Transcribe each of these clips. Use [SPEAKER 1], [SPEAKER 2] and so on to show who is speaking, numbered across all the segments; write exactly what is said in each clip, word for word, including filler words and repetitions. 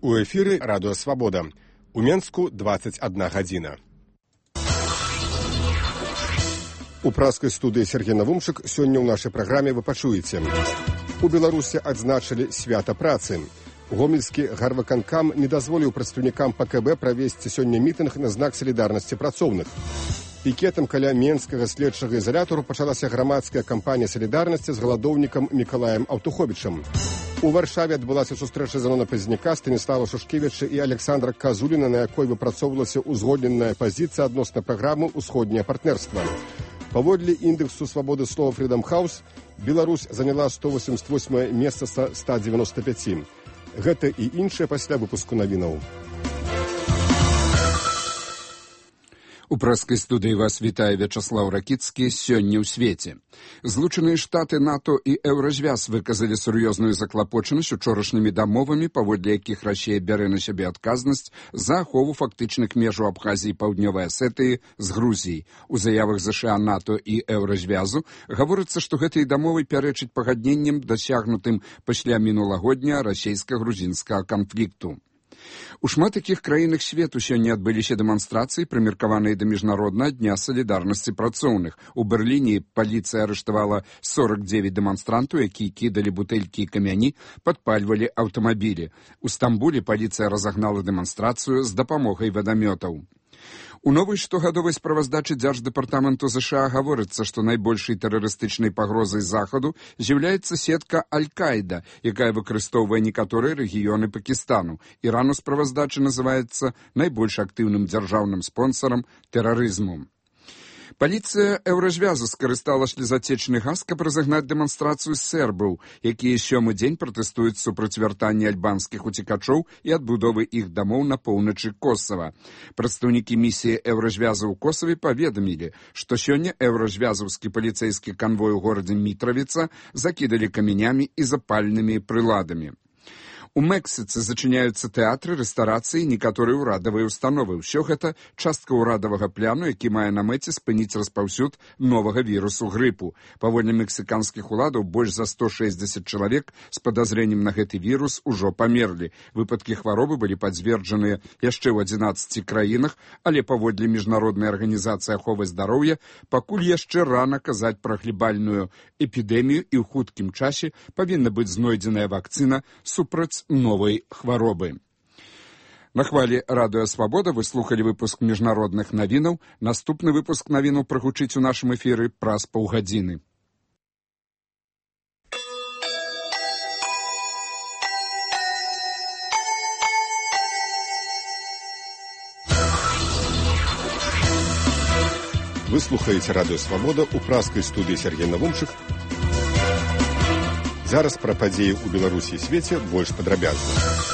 [SPEAKER 1] У эфіры Радыё Свабода. У Менску дваццаць адна гадзіна. У праскай студыі Сергей Навумчык сёння ў нашай праграме вы пачуеце. У Беларусі адзначылі свята працы. Гомельскі гарвыканкам не дазволіў прадстаўнікам ПКБ правесці сёння мітынг на знак салідарнасці працоўных. Пікетам каля Менскага следчага ізалятару пачалася грамадская кампанія салідарнасці з галадоўнікам Мікалаем Аўтуховічам. У Варшаве адбылася сустрэча Зянона Пазняка, Станіслава Шушкевіча і Александра Казуліна, на якой выпрацоўвалася ўзгодненая пазіцыя адносна праграмы «Усходняе партнерства». Паводле індексу свабоды слова Freedom House, Беларусь заняла сто восемьдесят восьмое месца са ста девяноста пяти. Гэта і іншае пасля выпуску навінаў.
[SPEAKER 2] У праскай студыі вас вітае Вячаслаў Ракіцкі. Сёння ў свеце. Злучаныя Штаты, НАТО і Еўразвяз выказалі сур'ёзную заклапочанасць учорашнімі дамовамі, паводле якіх Расія бярэ на сябе адказнасць за ахову фактычных межаў Абхазіі і Паўднёвай Асетыі з Грузіяй. У заявах ЗША, НАТО і Еўразвязу гаворыцца, што гэтыя дамовы пярэчаць пагадненням, дасягнутым пасля мінулагодня расійска-грузінскага канфлікту. У шмат якіх краінах свету сёння адбыліся дэманстрацыі, прымеркаваныя да міжнароднага дня салідарнасці працоўных. У Берліне паліцыя арыштавала сорок девять дэманстрантаў, якія кідалі бутэлькі і камяні, падпальвалі аўтамабілі. У Стамбуле паліцыя разагнала дэманстрацыю з дапамогай вадамётаў. У новай штогадовай справаздачы Дзярждэпартаменту ЗША гаворыцца, што найбольшай тэрарыстычнай пагрозай захаду з'яўляецца сетка Аль-Каіда, якая выкарыстоўвае некаторыя рэгіёны Пакістану. Іран у справаздачы называецца найбольш актыўным дзяржаўным спонсарам тэрарызму. Паліцыя Еўразвязу скарыстала слезацечны газ, каб разагнаць дэманстрацыю сербаў, якія сёмы дзень пратэстуюць супраць вяртання альбанскіх уцекачоў і адбудовы іх дамоў на поўначы Косава. Прадстаўнікі місіі Еўразвязу ў Косаве паведамілі, што сёння еўразвязаўскі паліцэйскі канвой у горадзе Мітравіца закідалі камянямі і запальнымі прыладамі. У Мексіцы зачыняюцца тэатры, рэстарацыі, некаторыя ўрадавыя установы. Усё гэта частка ўрадавага пляну, які мае на мэце спыніць распаўсюд новага вірусу грыпу. Паводле мексіканскіх уладаў больш за сто шэсцьдзесят чалавек з падазрэннем на гэты вірус ужо памерлі. Выпадкі хваробы былі пацверджаныя яшчэ ў адзінаццаці краінах, але паводле міжнароднай арганізацыі аховы здароўя пакуль яшчэ рана казаць пра глебальную эпідэмію, і ў хуткім часе павінна быць знойдзеная вакцына супраць новай хваробы. На хвалі Радыё Свабода вы слухалі выпуск міжнародных навінаў. Наступны выпуск навінаў прагучыць у нашым эфіры праз паўгадзіны.
[SPEAKER 1] Вы слухаеце Радыё Свабода ў праскай студыі Сергей Навумчык. Зараз пра падзеі ў Беларусі і свеце больш падрабязна.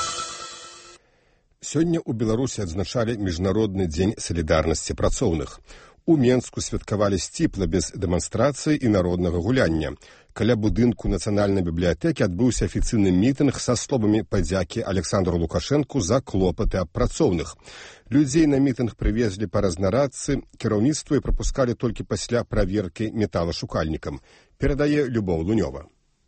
[SPEAKER 1] Сёння ў Беларусі адзначалі міжнародны дзень салідарнасці працоўных. У Менску святкавалі сціпла, без дэманстрацыі і народнага гуляння. Каля будынку Нацыянальнай бібліятэкі адбыўся афіцыйны мітынг са словамі падзякі Александру Лукашэнку за клопаты аб працоўных. Людзей на мітынг прывезлі па разнарадцы, кіраўніцтва і прапускалі толькі пасля праверкі металашукальнікам. Перадае Любоў Лунёва.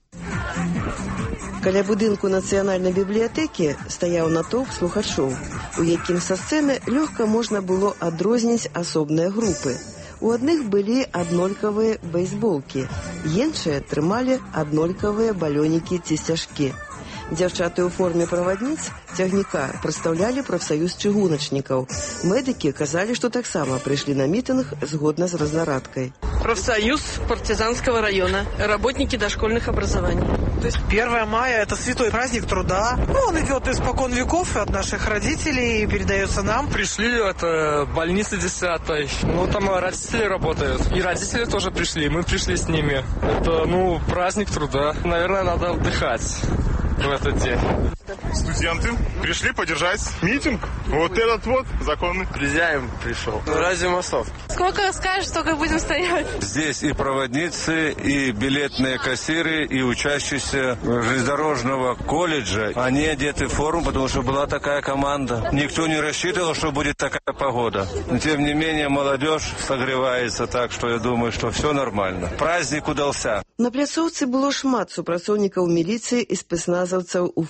[SPEAKER 3] Каля будынку Нацыянальнай бібліятэкі стаяў натоўп слухачоў, у якім са сцэны лёгка можна было адрозніць асобныя групы. У адных былі аднолькавыя бейсболкі, іншыя трымалі аднолькавыя балёнікі ці сцяжкі. Дзяўчаты ў форме правадніц цягніка прадстаўлялі прафсаюз чыгуначнікаў. Медыкі казалі, што таксама прыйшлі на мітынг згодна з разнарадкай.
[SPEAKER 4] Профсоюз партизанского района, работники дошкольных образований.
[SPEAKER 5] То есть первое мая – это святой праздник труда. Ну, он идет испокон веков от наших родителей и передается нам.
[SPEAKER 6] Пришли от э, больницы десятой. Ну, там родители работают. И родители тоже пришли. Мы пришли с ними. Это, ну, праздник труда. Наверное, надо отдыхать в этот день.
[SPEAKER 7] Студенты пришли поддержать митинг. Вот этот вот законный.
[SPEAKER 6] Хозяин пришел. Ради массов.
[SPEAKER 4] Сколько скажешь, столько будем стоять.
[SPEAKER 8] Здесь и проводницы, и билетные кассиры, и учащиеся железнодорожного колледжа. Они одеты в форму, потому что была такая команда. Никто не рассчитывал, что будет такая погода. Но, тем не менее, молодежь согревается так, что я думаю, что все нормально. Праздник удался.
[SPEAKER 3] На пляцоўцы было шмат супрацоўнікаў міліцыі і спецназаўцаў у форме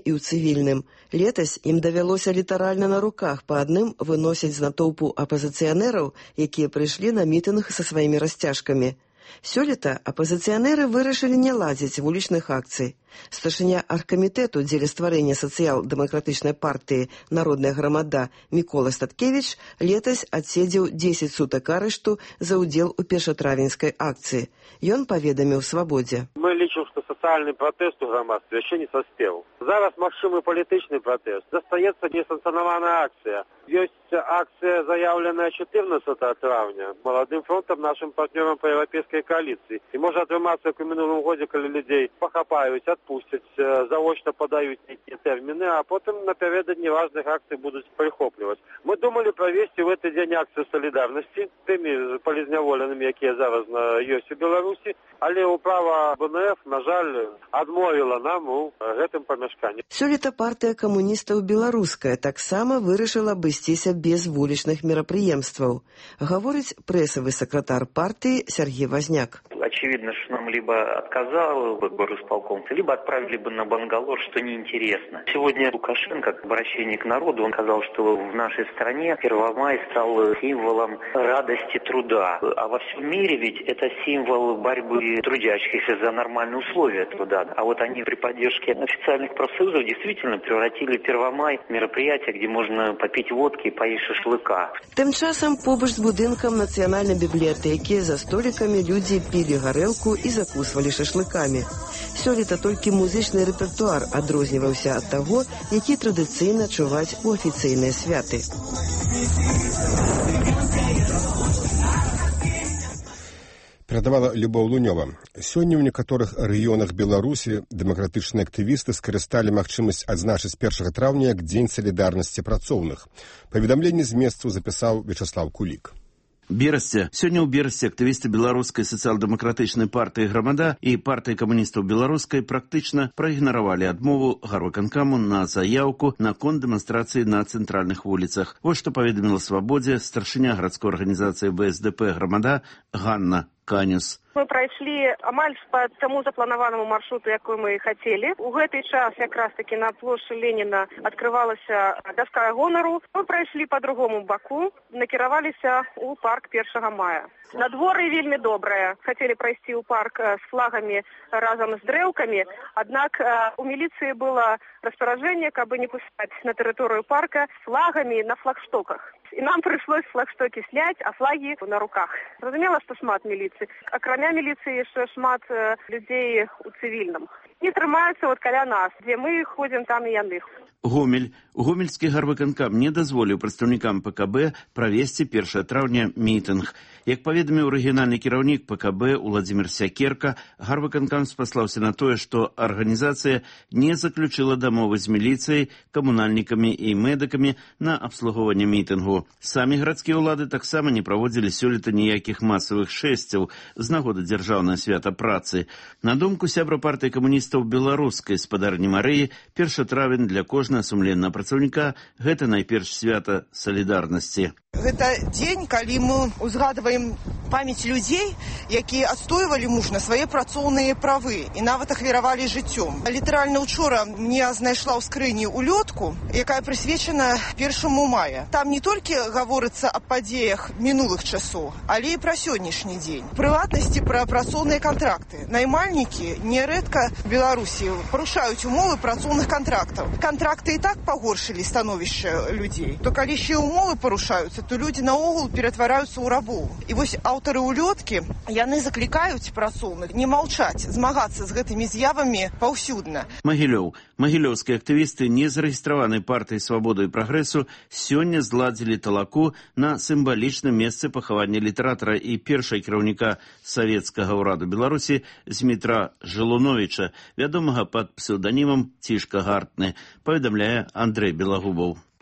[SPEAKER 3] і ў цывільным. Летась ім давялося літаральна на руках па адным выносіць з натоўпу апазіцыянераў, якія прыйшлі на мітынг са сваімі расцяжкамі. Сёлета апазіцыянеры вырашылі не ладзіць вулічных акцый. Старшыня аргкамітэту дзеля стварэння сацыял-дэмакратычнай партыі «Народная грамада» Мікола Статкевіч летась адседзеў дзесяць сутак арышту за ўдзел у першатравеньскай акцыі. Ён паведаміў «Свабодзе».
[SPEAKER 9] Мы лічым, што сацыяльны пратэст у грамадстве яшчэ не саспеў. Зараз магчымы палітычны пратэст. Застаецца несанкцыянаваная акцыя. Ёсць акцыя, заяўленая чатырнаццатага траўня маладым фронтам, нашым партнёрам па еўрапейскай коаліцыі. І можа атрымацца, як у мінулым годзе, калі людзей пахапаюць, адпусцяць, заочна падаюць нейкія тэрміны, а потым напярэдадні важных акцый будуць прыхопліваць. Мы думалі правесці ў гэты дзень акцыю салідарнасці тымі палізняволенымі, якія зараз ёсць у Беларусі, але ўправа бэ эн эф, на жаль, адмовіла нам у гэтым памяшканні.
[SPEAKER 3] Сёлета партыя камуністаў беларуская таксама вырашыла абысціся без вулічных мерапрыемстваў, гаворыць прэсавы сакратар партыі Сергей Возняк.
[SPEAKER 10] Очевидно, что нам либо отказал бы горосполком, либо отправили бы на Бангалор, что неинтересно. Сегодня Лукашенко, в обращении к народу, он сказал, что в нашей стране Первомай стал символом радости труда. А во всем мире ведь это символ борьбы трудящихся за нормальные условия труда. А вот они при поддержке официальных профсоюзов действительно превратили Первомай в мероприятие, где можно попить водки и поесть шашлыка.
[SPEAKER 3] Тым часам побач з будынкам нацыянальнай бібліятэкі за столікамі людзі пілі гарэлку і закусвалі шашлыкамі. Сёлета толькі музычны рэпертуар адрозніваўся ад таго, які традыцыйна чуваць у афіцыйныя святы.
[SPEAKER 1] Перадавала Любоў Лунёва. Сёння ў некаторых рэгіёнах Беларусі дэмакратычныя актывісты скарысталі магчымасць адзначыць першага траўня як дзень салідарнасці працоўных. Паведамленне з месцу запісаў Вячаслаў Кулік.
[SPEAKER 11] Берасці. Сёння ў Берасці актывісты беларускай сацыял-дэмакратычнай партыі «Грамада» і партыі камуністаў беларускай практычна праігнаравалі адмову гарвыканкаму на заяўку наконт дэманстрацыі на цэнтральных вуліцах. Вось што паведаміла «Свабодзе» старшыня гарадской арганізацыі бэ эс дэ пэ «Грамада» Ганна Канюс.
[SPEAKER 12] Мы прайшлі амаль па таму запланаванаму маршруту, якой мы хацелі. У гэты час якраз-такі на плошчы Леніна адкрывалася доска гонару. Мы прайшлі па другому баку, накіраваліся ў парк першага мая. Надвор'е вельмі добрае. Хацелі прайсці ў парк з флагамі разам з дрэўкамі, аднак у міліцыі было распараджэнне, каб не пускаць на тэрыторыю парка флагамі на флагштоках. І нам прыйшлось флагштокі сняць, а флагі на руках. Зразумела, што шмат міліцыі. Акрамя міліцыі яшчэ шмат людзей у цывільным. Не трымаюцца вот каля нас, дзе мы ходзім, там і яны.
[SPEAKER 11] Гомель. Гомельскі гарвыканкам не дазволіў прадстаўнікам пэ ка бэ правесці першага траўня мітынг. Як паведаміў рэгіянальны кіраўнік пэ ка бэ Уладзімір Сякерка, гарвыканкам спаслаўся на тое, што арганізацыя не заключыла дамовы з міліцыяй, камунальнікамі і медыкамі на абслугоўванне мітынгу. Самі гарадскія ўлады таксама не праводзілі сёлета ніякіх масавых шэсцяў з нагоды дзяржаўнага свята працы. На думку сябра партыі камуністаў беларускай спадарні Марыі, першы травень для кожнага сумленнага працаўніка гэта найперш свята салідарнасці.
[SPEAKER 13] Гэта дзень, калі мы узгадваем памяць людзей, якія адстойвалі мужна свае працоўныя правы і нават ахвяравалі жыццём. Літаральна учора мне знайшла ў скрыні улётку, якая прысвечана першаму мая. Там не толькі гаворыцца аб падзеях мінулых часоў, але і пра сённяшні дзень. У прыватнасці пра працоўныя кантракты. Наймальнікі нярэдка в Беларусі парушаюць умовы працоўных кантрактаў. Кантракты і так пагоршылі становішча людзей. То калі ще умовы парушаюцца, то людзі наогул ператвараюцца ў рабоў. І вось аўтары улёткі, яны заклікаюць працоўных не маўчаць, змагацца з гэтымі з'явамі паўсюдна.
[SPEAKER 11] Магілёў. Магілёўскія актывісты не зарэгістраванай партыі «Свабода і прагрэсу» сёння зладзілі талаку на сімвалічным месцы пахавання літаратара і першай кіраўніка савецкага ўраду Беларусі Змітра Жылуновіча, вядомага пад псеўданімам Цішка Гартны, паведамляе Андрэй Белагубаў.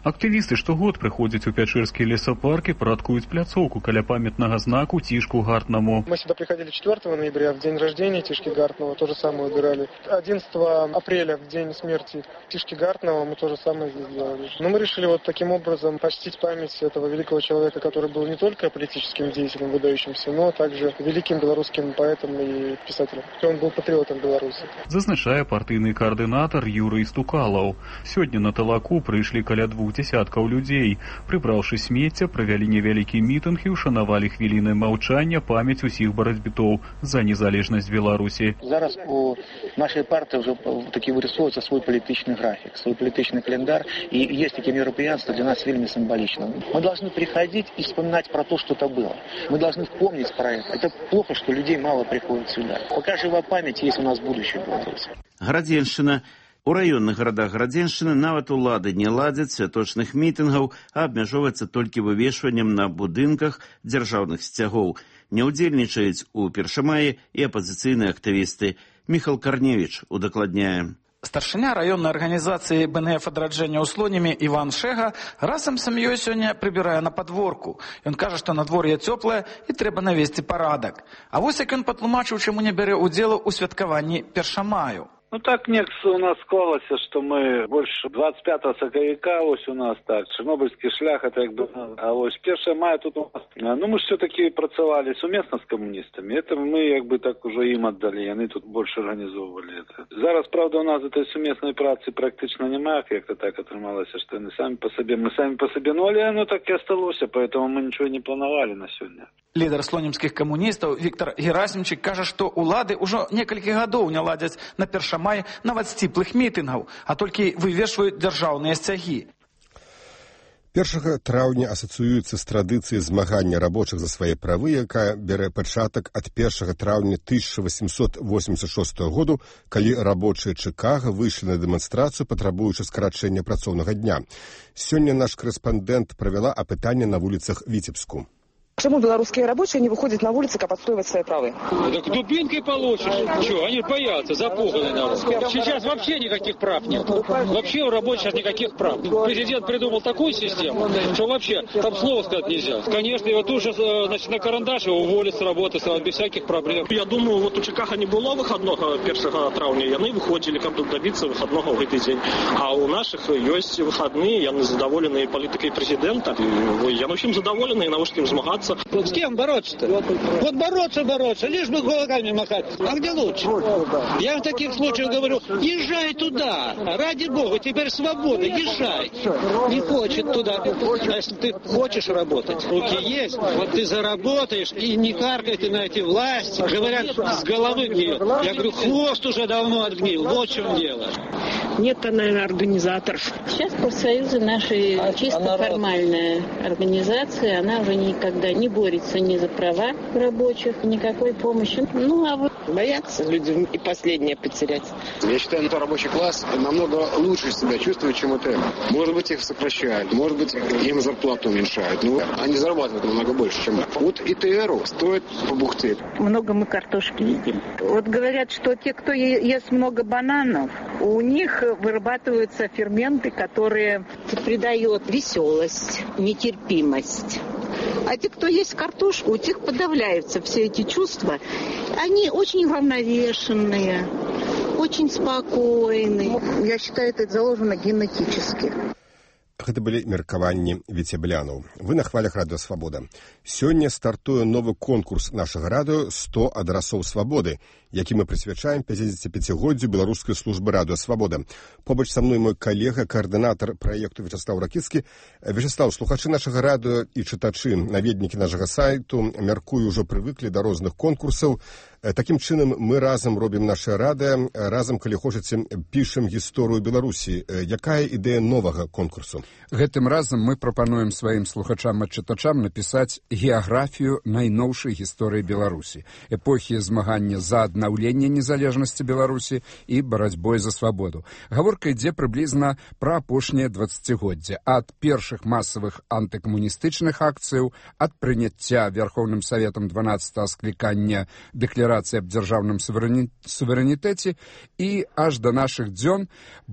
[SPEAKER 14] Актывісты штогод прыходзяць у Пячэрскі лесапарк и парадкуюць пляцоўку каля памятнага знаку Тишку Гартнаму.
[SPEAKER 15] Мы сюда приходили четвёртого ноября, в день рождения Тишки Гартнова, то же самое убирали. одиннадцатого апреля, в день смерти Тишки Гартнова, мы то же самое сделали. Но мы решили вот таким образом почтить память этого великого человека, который был не только политическим деятелем выдающимся, но также великим белорусским поэтом и писателем. Он был патриотом Беларуси.
[SPEAKER 14] Зазначае партыйны координатор Юрий Стукалаў. Сегодня на Талаку прыйшлі каля двух десяткаў людзей. Прыбраўшы смецця, правялі невялікі мітынг і ушанавалі хвілінай маўчання памяць усіх барацьбітоў за незалежнасць Беларусі.
[SPEAKER 16] Зараз у нашей партии уже таки вырисовывается свой политичный график, свой политичный календарь, и есть такие мероприятия для нас вельми символично. Мы должны приходить и вспоминать про то, что это было. Мы должны помнить про это. Это плохо, что людей мало приходит сюда. Пока жива память, есть у нас будущее в Беларуси.
[SPEAKER 11] Градзеншчына. У раённых гарадах Градзеншчыны нават улады не ладзяць святочных мітынгаў, а абмяжоўваецца толькі вывешваннем на будынках дзяржаўных сцягоў. Не ўдзельнічаюць у першамаі і апазіцыйныя актывісты. Міхал Карневіч удакладняе.
[SPEAKER 17] Старшыня раённай арганізацыі бэ эн эф адраджэння ўслонямі Іван Шэга разам з сям'ёй сёння прыбірае на падворку. Ён кажа, што надвор'е цёплае і трэба навесці парадак. А вось як ён патлумачыў, чаму не бярэ удзелу ў святкаванні першамаю.
[SPEAKER 18] Ну так некс у нас склалось, что мы больше двадцать пятого сакавіка, ось у нас так, Чернобыльский шлях, это как бы, а ось першого мая тут у нас, ну мы все-таки працевали суместно с коммунистами, это мы как бы так уже им отдали, они тут больше организовывали это. Зараз, правда, у нас этой сумесной працы практично немає, как-то так отрималося, что они сами по себе, мы сами по себе, ну але оно так и осталось, поэтому мы ничего не планировали на сегодня.
[SPEAKER 17] Лідар слонімскіх камуністаў Віктор Герасімчык кажа, што ўлады ўжо некалькі гадоў не ладзяць на першамай нават сціплых мітынгаў, а толькі вывешваюць дзяржаўныя сцягі.
[SPEAKER 1] першага траўня асацыюецца з традыцыяй змагання рабочых за свае правы, якая бярэ пачатак ад першага траўня тысяча восемьсот восемьдесят шостого году, калі рабочыя Чыкага выйшлі на дэманстрацыю, патрабуючы скарачэння працоўнага дня. Сёння наш корэспандэнт правяла апытанне на вуліцах Віцебску.
[SPEAKER 19] Почему белорусские рабочие не выходят на улицы, как отстаивать свои права?
[SPEAKER 20] Так дубинкой получишь. Что, они боятся, запуганы народ. Сейчас вообще никаких прав нет. Вообще у рабочих сейчас никаких прав. Президент придумал такую систему, что вообще там слова сказать нельзя. Конечно, его тут же значит, на карандаш его уволят с работы без всяких проблем.
[SPEAKER 21] Я думаю, вот у Чикаго не было выходного первого траўня, и они выходили, как бы добиться выходного в этот день. А у наших есть выходные, я задоволенный политикой президента. Я, в общем, задоволенный, на что им змагаться.
[SPEAKER 20] Вот с кем бороться-то? Вот бороться, бороться, лишь бы кулаками махать. А где лучше? Я в таких случаях говорю, езжай туда. Ради бога, теперь свобода, езжай. Не хочет туда. А если ты хочешь работать, руки есть, вот ты заработаешь, и не каркай ты на эти власти. Говорят, с головы гниет. Я говорю, хвост уже давно отгнил. Вот в чем дело.
[SPEAKER 22] Нет, наверное, организаторов.
[SPEAKER 23] Сейчас профсоюзы наши чисто формальная организация, она уже никогда не борется ни за права рабочих, никакой помощи. Ну, а вот
[SPEAKER 19] боятся люди и последнее потерять.
[SPEAKER 24] Я считаю, что рабочий класс намного лучше себя чувствует, чем ИТР. Может быть, их сокращают, может быть, им зарплату уменьшают. Но они зарабатывают намного больше, чем вот ИТРу стоит по бухте.
[SPEAKER 22] Много мы картошки едим. Вот говорят, что те, кто ест много бананов, у них вырабатываются ферменты, которые придают веселость, нетерпимость. А те, кто ест картошку, у тех подавляются все эти чувства. Они очень уравновешенные, очень спокойные. Я считаю, это заложено генетически.
[SPEAKER 1] Гэта былі меркаванні віцеблянаў. Вы на хвалях радыё Свабода. Сёння стартуе новы конкурс нашага радыё сто адрасоў свабоды, які мы прысвячаем пяцідзесятіпяцігоддзю беларускай службы радыё Свабода. Побач са мной мой калега, коаардынатар праекту Вячаслаў Ракіцкі. Вячаслаў, слухачы нашага радыё і чытачы, наведнікі нашага сайту, мяркую, ўжо прывыклі да розных конкурсаў. Такім чынам мы разам робім наша радыё, разам, калі хочаце, пішам гісторыю Беларусі. Якая ідэя новага конкурсу?
[SPEAKER 2] Гэтым разам мы прапануем сваім слухачам і чытачам напісаць геаграфію найноўшай гісторыі Беларусі, эпохі змагання за аднаўленне незалежнасці Беларусі і барацьбой за свабоду. Гаворка ідзе прыблізна пра апошняе дваццацігоддзе, ад першых масавых антыкамуністычных акцыяў, ад прыняцця Верхоўным Саветам дванаццатага склікання дэкларацыі аб дзяржаўным суверэнітэце і аж да нашых дзён, бо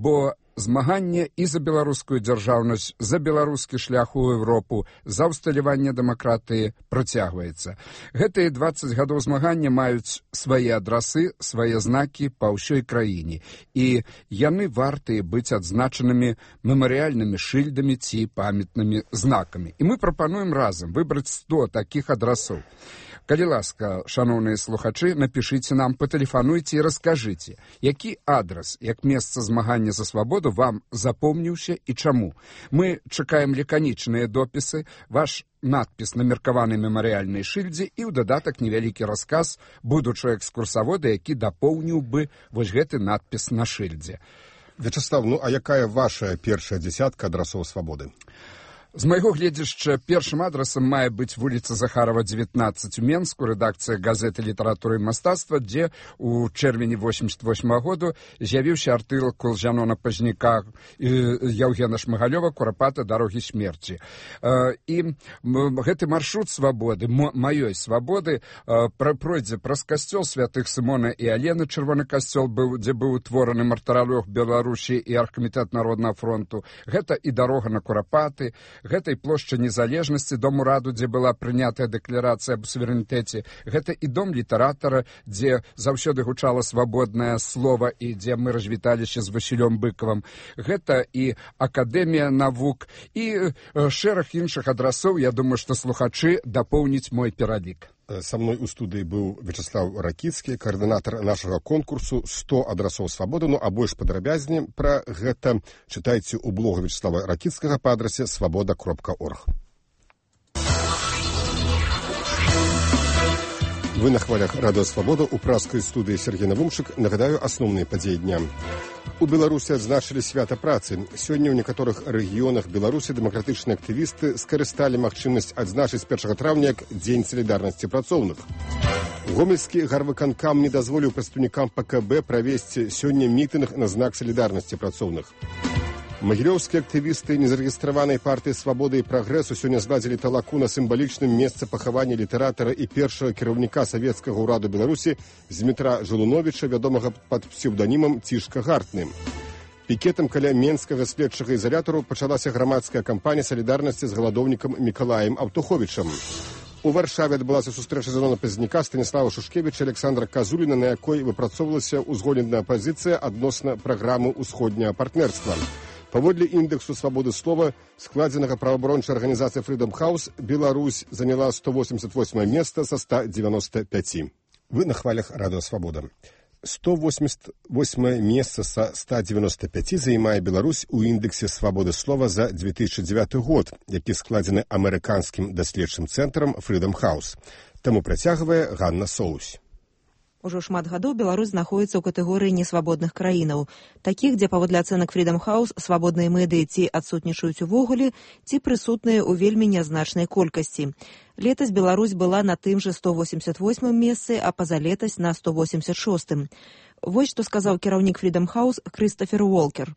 [SPEAKER 2] Змаганне і за беларускую дзяржаўнасць, за беларускі шлях у Еўропу, за ўсталяванне дэмакратыі працягваецца. Гэтыя дваццаць гадоў змагання маюць свае адрасы, свае знакі па ўсёй краіне. І яны вартыя быць адзначанымі мемарыяльнымі шыльдамі ці памятнымі знакамі. І мы прапануем разам выбраць сто такіх адрасоў. Калі ласка, шановныя слухачы, напішыце нам, патэлефануйце і раскажыце, які адрас, як месца змагання за свабоду вам запомніўся і чаму. Мы чакаем лаканічныя допісы, ваш надпіс на меркаванай мемарыяльнай шыльдзе і ў дадатак невялікі расказ будучага экскурсавода, які дапоўніў бы вось гэты надпіс на шыльдзе.
[SPEAKER 1] Вячеслав, ну а якая ваша першая дзясятка адрасоў свабоды?
[SPEAKER 2] З майго гледзяшча, першым адрасам мае быць вуліца Захарова, дзевятнаццаць у Менску, рэдакцыя газеты «Літаратура і мастацтва», дзе ў чэрвені восемьдесят восьмага году з'явіўся артыкул Жанона Пазняка і Яўгена Шмыгалёва «Курапата. Дарогі смерці». І гэты маршрут свабоды, маёй свабоды, пройдзе праз касцёл святых Сымона і Алены, чырвоны касцёл, дзе быў утвораны мартыралёг Беларусі і аргкамітэт Народнага фронту. Гэта і дарога на Курапаты, гэтай плошчы незалежнасці, дом ураду, дзе была прынятая дэкларацыя аб суверэнітэце, гэта і дом літаратара, дзе заўсёды гучала свабоднае слова і дзе мы развіталіся з Васілём Быкавым, гэта і акадэмія навук і шэраг іншых адрасоў. Я думаю, што слухачы дапоўніць мой пералік.
[SPEAKER 1] Са мной у студыі быў Вячеслав Ракіцкі, каардынатар нашага конкурсу сто адрасоў свабоды. Ну, а больш падрабязней пра гэта чытайце ў блогу Вячеслава Ракіцкага па адрасе свабода кропка орг. Вы на хвалях радыё «Свабода», у пражскай студыі Сергей Навумчык. Нагадаю асноўныя падзеі дня. У Беларусі адзначылі свята працы. Сёння ў некаторых рэгіёнах Беларусі дэмакратычныя актывісты скарысталі магчымасць адзначыць першага траўня як дзень салідарнасці працоўных. Гомельскі гарвыканкам не дазволіў прадстаўнікам ПКБ правесці сёння мітынг на знак салідарнасці працоўных. Магілёўскія актывісты незарэгістраванай партыі «Свабода і прагрэсу» сёння зладзілі талаку на сімвалічным месцы пахавання літаратара і першага кіраўніка савецкага ўраду Беларусі Змітра Жылуновіча, вядомага пад псеўданімам Цішка Гартны. Пікетам каля менскага следчага ізалятару пачалася грамадская кампанія салідарнасці з галадоўнікам Мікалаем Аўтуховічам. У Варшаве адбылася сустрэча Жанона Пазняка, Станіслава Шушкевіча, Александра Казуліна, на якой выпрацоўвалася ўзгодненая пазіцыя адносна праграмы ўсходняга партнерства. Паводле індексу свабоды слова, складзенага праваабарончай арганізацыі Freedom House, Беларусь заняла сто восемьдесят восьмое место со ста девяноста пяти. Вы на хвалях радыё «Свабода». сто восемьдесят восьмое место со ста девяноста пяти займае Беларусь у індексе свабоды слова за две тысячи девятый год, які складзены амерыканскім даследчым цэнтрам Freedom House. Таму працягвае Ганна Соусь.
[SPEAKER 4] Ужо шмат гадоў Беларусь знаходзіцца ў катэгорыі несвабодных краінаў, такіх, дзе паводле ацэнак Freedom House свабодныя медыі ці адсутнічаюць увогуле, ці прысутныя ў вельмі нязначнай колькасці. Летась Беларусь была на тым жа сто восемьдесят восьмым месцы, а пазалетась на сто восемьдесят шостым. Вось што сказаў кіраўнік Freedom House Крыстафер Уолкер.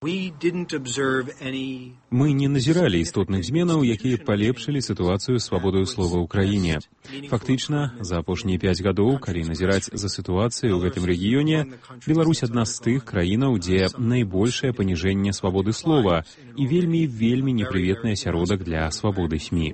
[SPEAKER 5] Мы не назіралі істотных зменаў, якія палепшылі сітуацыю з свабодаю слова ў краіне. Фактычна, за апошнія пяць гадоў, калі назіраць за сітуацыяй у гэтым рэгіёне, Беларусь адна з тых краінаў, дзе найбольшае паніжэнне свабоды слова і вельмі-вельмі непрыветны асяродак для свабоды СМІ.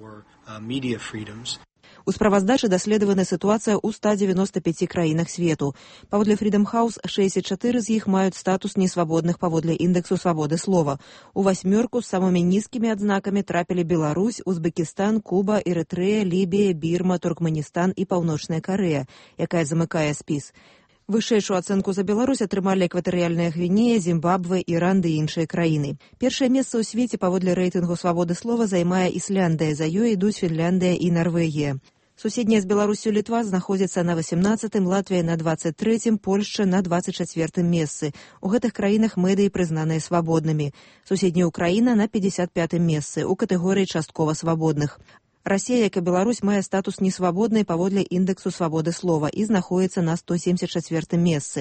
[SPEAKER 4] У справаздачы даследавана сітуацыя ў ста девяноста пяти краінах свету. Паводле Freedom House шэсцьдзесят чатыры з іх маюць статус несвабодных паводле індексу свабоды слова. У васьмёрку з самымі нізкімі адзнакамі трапілі Беларусь, Узбекістан, Куба, Эрытрэя, Лібія, Бірма, Туркменістан і Паўночная Карэя, якая замыкае спіс. Вышэйшую ацэнку за Беларусь атрымалі Экватарыяльная Гвінея, Зімбабве, Іран ды іншыя краіны. Першае месца ў свеце паводле рэйтынгу свабоды слова займае Ісляндыя, за ёй ідуць Фінляндыя і Нарвегія. Суседняя з Беларусю Літва знаходзіцца на восемнадцатым, Латвія на двадцать третьем, Польшча на двадцать четвертым месцы. У гэтых краінах медыі прызнаныя свабоднымі. Суседняя Украіна на пятьдесят пятым месцы у катэгорыі часткова свабодных. Расія, як і Беларусь, мае статус несвабоднай паводле індексу свабоды слова і знаходзіцца на сто семьдесят четвертым месцы.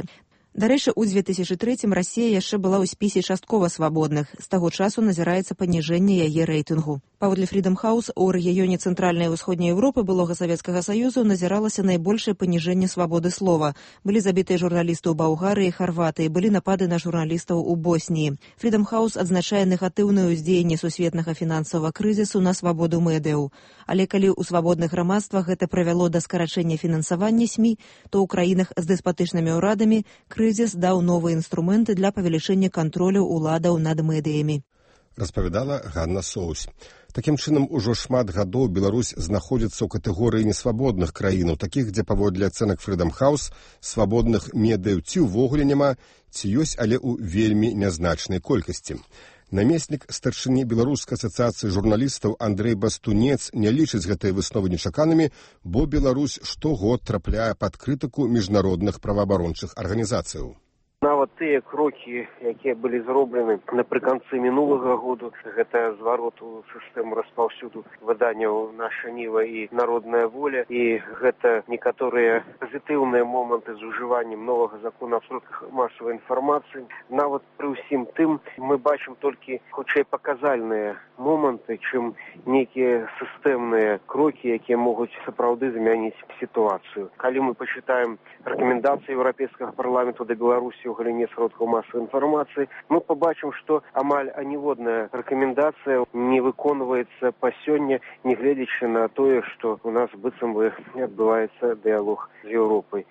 [SPEAKER 4] Дарэчы, у дзве тысячы трэцім Расія яшчэ была ў спісе часткова свабодных. З таго часу назіраецца паніжэнне яе рэйтынгу. Паводле Freedom House, у рэгіёне Цэнтральнай і Ўсходняй Еўропы былога Савецкага Саюзу назіралася найбольшае паніжэнне свабоды слова. Былі забітыя журналісты ў Балгарыі і Харватыі, былі напады на журналістаў у Босніі. Freedom House адзначае негатыўнае ўздзеянне сусветнага фінансавага крызісу на свабоду медыяў. Але калі ў свабодных грамадствах гэта прывяло да скарачэння фінансавання СМІ, то ў краінах з дэспатычнымі ўрадамі крызіс даў новыя інструменты для павелічэння кантролю ўладаў над медыямі.
[SPEAKER 1] Распавядала Ганна Соусь. Такім чынам, ужо шмат гадоў Беларусь знаходзіцца ў катэгорыі несвабодных краінаў, такіх, дзе паводле ацэнак Freedom House свабодных медыяў ці ўвогуле няма, ці ёсць, але ў вельмі нязначнай колькасці. Намеснік старшыні Беларускай асацыяцыі журналістаў Андрэй Бастунец не лічыць гэтыя высновы нечаканымі, бо Беларусь штогод трапляе пад крытыку міжнародных праваабарончых арганізацыяў.
[SPEAKER 6] Нават тыя крокі, якія былі зроблены напрыканцы мінулага году, гэта зварот у сістэму распаўсюду выданняў «Наша Ніва» і «Народная воля», і гэта некаторыя пазітыўныя моманты з ужываннем новага закона аб сродках масавай інфармацыі. Нават пры ўсім тым мы бачым толькі хутчэй паказальныя моманты, чым нейкія сістэмныя крокі, якія могуць сапраўды змяніць сітуацыю. Калі мы пачытаем рэкамендацыі Еўрапейскага парламенту да Беларусі у галіне сродкаў масавай інфармацыі, мы побачым, што амаль аніводная рэкамендацыя не выконваецца па сёння, нягледзячы на тое, што у нас быццам бы адбываецца дыялог з Еўропай.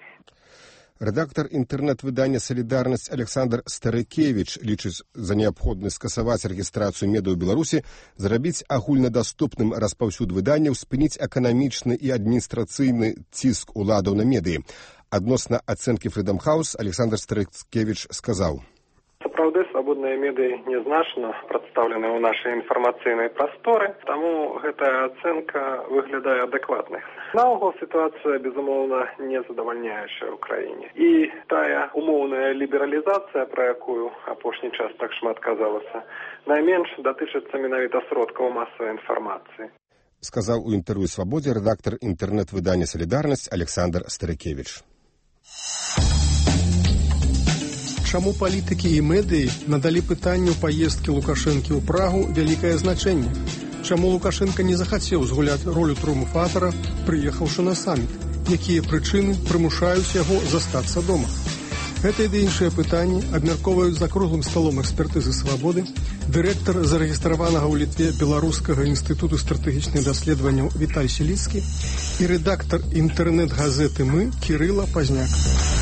[SPEAKER 1] Рэдактар інтэрнэт-выдання «Салідарнасць» Александр Старыкевіч лічыць за неабходнае скасаваць рэгістрацыю медыа ў Беларусі, зрабіць агульнадаступным распаўсюд выданняў, спыніць эканамічны і адміністрацыйны ціск уладаў на медыі. Адносна ацэнкі Freedom House Александр Старыкевіч сказаў:
[SPEAKER 7] Сапраўды, свабодныя медыі нязначна прадстаўлены ў нашай інфармацыйнай прасторы, таму гэтая ацэнка выглядае адэкватнай. Наогул сітуацыя, безумоўна, не задавальняючая ў краіне. І тая умоўная лібералізацыя, пра якую апошні час так шмат казалася, найменш датычыцца менавіта сродкаў масавай інфармацыі.
[SPEAKER 1] Сказаў у інтэрв'ю «Свабодзе» рэдактар інтэрнэт-выдання «Салідарнасць» Александр Старыкевіч.
[SPEAKER 8] Чаму палітыкі і медыі надалі пытанню паездкі Лукашэнкі ў Прагу вялікае значэнне? Чаму Лукашенка не захацеў згуляць ролю трыумфатара, прыехаўшы на саміт? Якія прычыны прымушаюць яго застацца дома? Гэта і іншыя пытанні абмяркоўваюць за круглым сталом экспертызы «Свабоды» дырэктар зарэгістраванага ў Літве Беларускага інстытуту стратэгічных даследаванняў Віталь Селіцкі і рэдактар інтэрнэт-газеты «Мы» Кірыла Пазняк.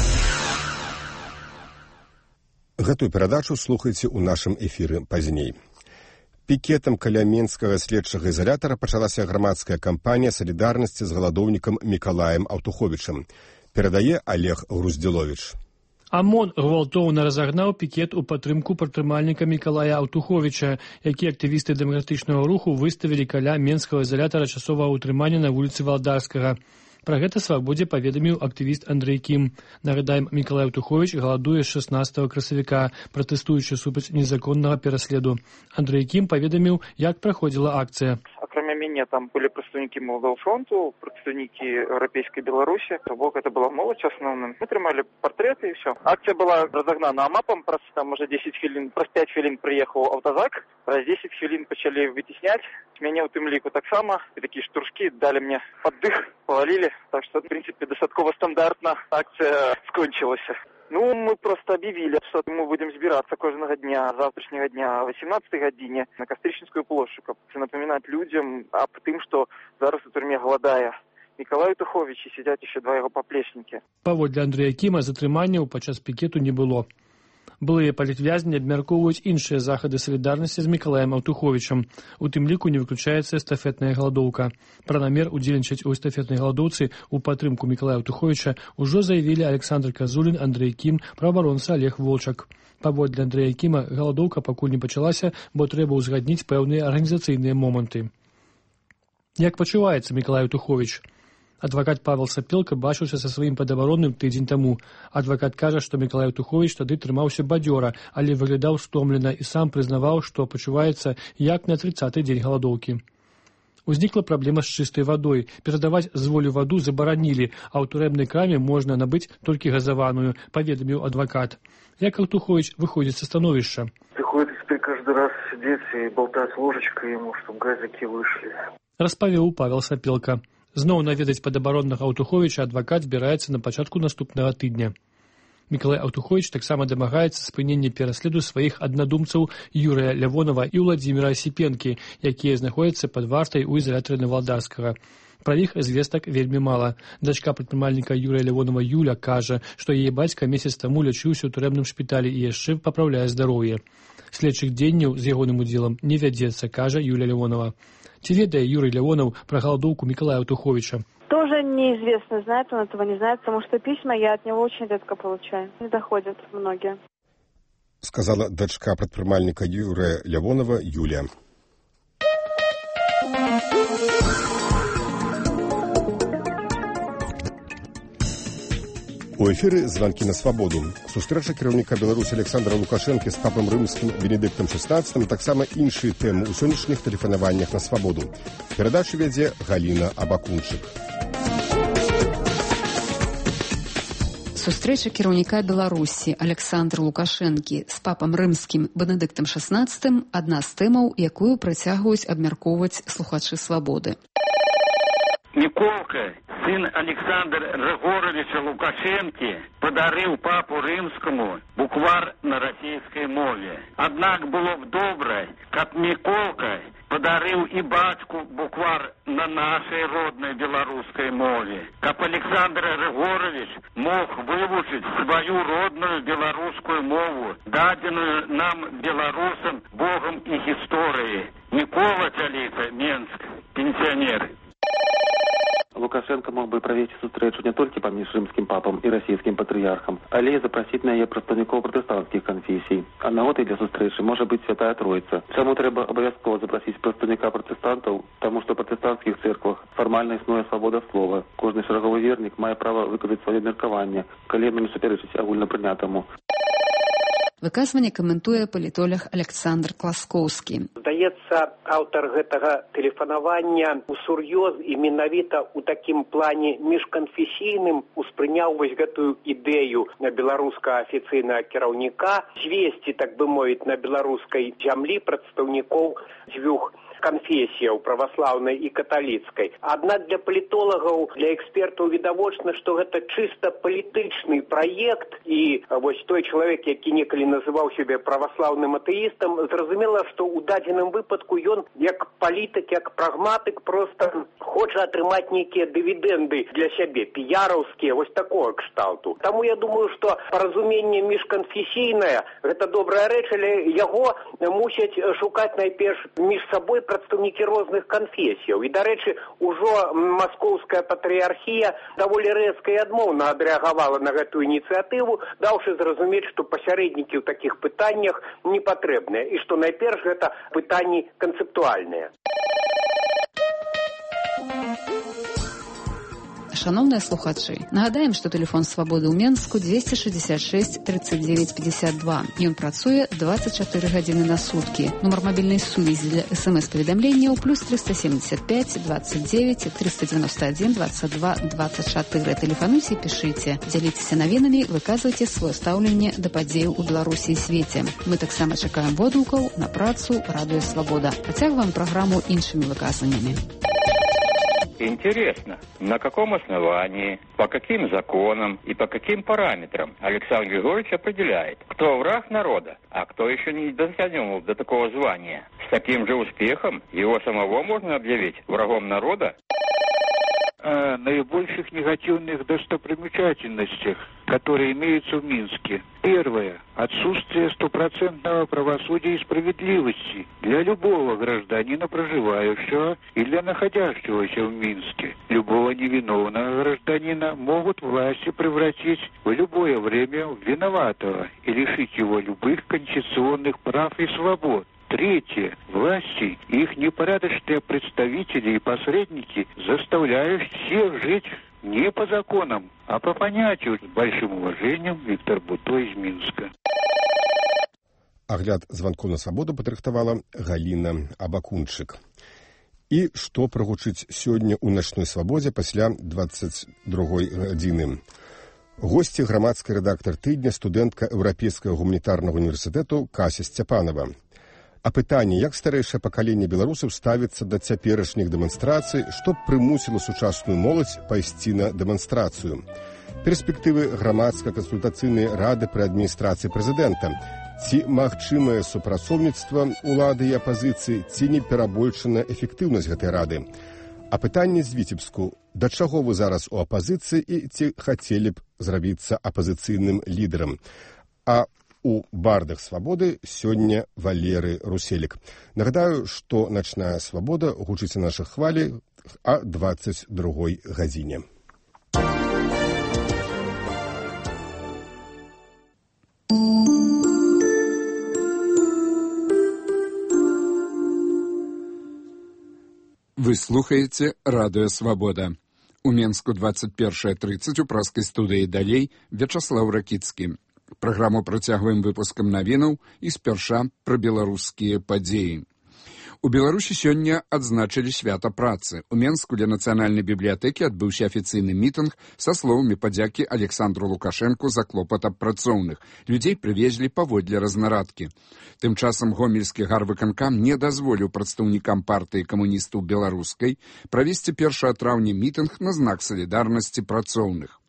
[SPEAKER 1] Гэтую перадачу слухайце ў нашым эфіры пазней. Пікетам каля Менскага следчага ізалятара пачалася грамадская кампанія салідарнасці з галадоўнікам Мікалаем Аўтуховічам. Перадае Олег Груздзіловіч.
[SPEAKER 9] АМОН гвалтоўна разагнаў пікет у падтрымку прадпрымальніка Мікалая Аўтуховіча, які актывісты дэмакратычнага руху выставілі каля Менскага ізалятара часовага ўтрымання на вуліцы Валдарскага. Пра гэта «Свабодзе» паведаміў актывіст Андрэй Кім. Нагадаем, Мікалай Аўтуховіч галадуе з шаснаццатага красавіка, пратэстуючы супраць незаконнага пераследу. Андрэй Кім паведаміў, як праходзіла акцыя.
[SPEAKER 25] Акрамя мяне там былі прадстаўнікі Маладога фронту, прадстаўнікі Еўрапейскай Беларусі. То бок это была моладзь асноўным. Мы трымалі партрэты і ўсё. Акцыя была разагнана амапам, праз там уже дзесяць хвілін, праз пяць хвілін прыехаў аўтазак, праз дзесяць хвілін пачалі выцісняць. Мяне ў тым ліку таксама, і такія штуршкі далі мне паддых, павалілі. Так что, в принципе, достатково стандартно акция скончилася. Ну, мы просто объявили, что мы будем збираться кожного дня, завтрашнего дня, о восемнадцатой године на Кастрычніцкую площадь, каб напоминать людям об тым, что зараз у турме голодая Мікалай Аўтуховіч і сидять еще два его поплечники.
[SPEAKER 9] Паводле Андрэя Кіма затрыманняў падчас пікету не было. Былыя палітвязні абмяркоўваюць іншыя захады салідарнасці з Мікалаем Аўтуховічам. У тым ліку не выключаецца эстафетная галадоўка. Пра намер удзельнічаць у эстафетнай галадоўцы ў падтрымку Мікалая Аўтуховіча ўжо заявілі Александр Казулін, Андрэй Кім, праваабаронца Олег Волчак. Паводле Андрэя Кіма галадоўка пакуль не пачалася, бо трэба ўзгадніць пэўныя арганізацыйныя моманты. Як пачуваецца Мікалай Аўтуховіч? Адвакат Павел Сапелка бачыўся са сваім падабаронным тыдзень таму. Адвакат кажа, што Мікалай Аўтуховіч тады трымаўся бадзёра, але выглядаў стомлена і сам прызнаваў, што пачуваецца як на трыццаты дзень галадоўкі. Узнікла праблема з чыстай вадой. Перадаваць з волю ваду забаранілі, а ў турэбнай краме можна набыць толькі газаваную, паведаміў адвакат. Як Алтухович выходзіць са становішча?
[SPEAKER 6] Приходится теперь каждый раз сидеть и болтать ложечкой ему, чтобы газики вышли.
[SPEAKER 9] Распавіў Павел Сапелка. Зноў наведаць падабароннага Алтуховича адвакат збіраецца на пачатку наступнага тыдня. Мікалай Алтухович таксама дамагаецца спынення пераследу сваіх аднадумцаў Юрыя Лявонова і Владзіміра Асіпенкі, якія знаходзяцца пад вартай у ізалятары Навалдарскага. Пра іх звестак вельмі мала. Дачка прадпрымальніка Юрыя Лявонова Юля кажа, што яе бацька месяц таму лячыўся ў турэбным шпіталі і яшчэ папраўляе здароўе. Следчых дзеянняў з ягоным удзелам не вядзецца, кажа Юля Лявонова. Ці ведае Юрий Лявонов про голодовку Миколая Алтуховича?
[SPEAKER 3] Тоже неизвестно, знает он этого, не знает, потому что письма я от него очень редко получаю. Не доходят многие.
[SPEAKER 1] Сказала дочка предпринимальника Юрия Лявонова Юлия. У эфіры «Званкі на свабоду». Сустрэча кіраўніка Беларусі Александра Лукашэнкі з папам рымскім Бенедыктам шестнадцатым, таксама іншыя тэмы ў сённяшніх тэлефанаваннях на свабоду. Перадачу вядзе Галіна Абакунчык.
[SPEAKER 10] Сустрэча кіраўніка Беларусі Александра Лукашэнкі з папам рымскім Бенедыктам шестнадцатым – адна з тэмаў, якую працягваюць абмяркоўваць слухачы свабоды.
[SPEAKER 12] Миколка, сын Александра Григоровича Лукашенки, подарил папу римскому буквар на российской мове. Однако было бы добре, как Миколка подарил и батьку буквар на нашей родной белорусской мове. Как Александр Григорович мог выучить свою родную белорусскую мову, даденную нам, белорусам, Богом и историей. Микола Талица, Менск, пенсионер.
[SPEAKER 13] Лукашенко мог бы провести сустрэчу не толькі паміж рымскім папам і расійскім патрыярхам, але і запрасіць на яе прадстаўнікоў пратэстанцкіх канфесій. А нагодай для сустрэчы можа быць Святая Троіца. Чаму трэба абавязкова запрасіць прадстаўніка пратэстантаў? Таму што ў пратэстанцкіх цэрквах фармальна існуе свабода слова. Кожны шараговы вернік мае права выказаць сваё меркаванне, калі яно не супярэчыць агульнапрынятаму.
[SPEAKER 10] Выказванне каментуе палітолог Александр Класкоўскі.
[SPEAKER 15] Здаецца, аўтар гэтага тэлефанавання усур'ёз і менавіта ў такім плане міжканфесійным успрыняў вось гэтую ідэю на беларускага афіцыйнага кіраўніка звесці, так бы мовіць, на беларускай зямлі прадстаўнікоў дзвюх конфессияў, православной и католицкой. Аднак для политологов, для экспертов відавочна, что это чисто политичный проект, и вот той человек, який некалі называл себя православным атеистом, зразумела, что у дадзеным выпадку ён, як политик, як прагматик, просто хочет атрымаць некие дивиденды для себе, пиаровские, вот такого кшталту. Тому я думаю, что поразумение міжконфессійное, это добрая рэч, але яго мусяць шукаць найперш між собой прадстаўнікі розных канфесіяў. І, дарэчы, ужо маскоўская патрыархія даволі рэзка і адмоўна адрэагавала на гэтую ініцыятыву, даўшы зразумець, што пасярэднікі ў такіх пытаннях не патрэбныя і што найперш гэта пытанні канцэптуальныя.
[SPEAKER 10] Шановныя слухачы, нагадаем, што тэлефон свабоды ў Менску двести шестьдесят шесть тридцать девять пятьдесят два. Ён працуе двадцать четыре гадзіны на суткі. Нумар мабільнай сувязі для смс-паведамленняў плюс триста семьдесят пять двадцать девять триста девяносто один двадцать два двадцать четыре. Тэлефануйце і пішыце. Дзяліцеся навінамі, выказвайце сваё стаўленне да падзеяў у Беларусі і свеце. Мы таксама чакаем водгукаў на працу Радыё Свабода. Працягваем праграму іншымі выказваннямі.
[SPEAKER 26] Интересно, на каком основании, по каким законам и по каким параметрам Александр Григорьевич определяет, кто враг народа, а кто еще не дотянул до такого звания. С таким же успехом его самого можно объявить врагом народа?
[SPEAKER 27] О наибольших негативных достопримечательностях, которые имеются в Минске. Первое. Отсутствие стопроцентного правосудия и справедливости для любого гражданина, проживающего или находящегося в Минске. Любого невиновного гражданина могут власти превратить в любое время в виноватого и лишить его любых конституционных прав и свобод. Третье. Власти и их непорядочные представители и посредники заставляют всех жить не по законам, а по понятию. С большим уважением, Виктор Буто из Минска.
[SPEAKER 1] Агляд званкоў на свабоду падрыхтавала Галіна Абакунчык. І што прагучыць сёння ў начной свабодзе пасля двадцать другой гадзіны. Госці грамадскі рэдактар тыдня, студэнтка Еўрапейскага гуманітарнага універсітэту Кася Сцяпанова. А пытанне, як старэйшае пакаленне беларусаў ставіцца да цяперашніх дэманстрацый, што прымусіла сучасную моладзь пайсці на дэманстрацыю. Перспектывы грамадска-кансультацыйнай рады пры адміністрацыі прэзідэнта. Ці магчымае супрацоўніцтва ўлады і апазіцыі, ці не перабольшаная эфектыўнасць гэтай рады. А пытанне з Віцебску. Да чаго вы зараз у апазіцыі і ці хацелі б зрабіцца апазіцыйным лідарам? А у бардах свабоды сёння Валерый Руселік. Нагадаю, што начная свабода гучыць на нашых хвалі о двадцать другой гадзіне.
[SPEAKER 2] Вы слухаеце радыё «Свабода». У Менску двадцать первая тридцать у праскай студыі далей Вячаслаў Ракіцкі. Праграму працягваем выпускам навінаў і спярша пра беларускія падзеі. У Беларусі сёння адзначылі свята працы. У Менску ля нацыянальнай бібліятэкі адбыўся афіцыйны мітынг са словамі падзякі Александру Лукашэнку за клопат аб працоўных. Людзей прывезлі паводле разнарадкі. Тым часам гомельскі гарвыканкам не дазволіў прадстаўнікам партыі камуністаў беларускай правесці першага траўня мітынг на знак салідарнасці працоўных.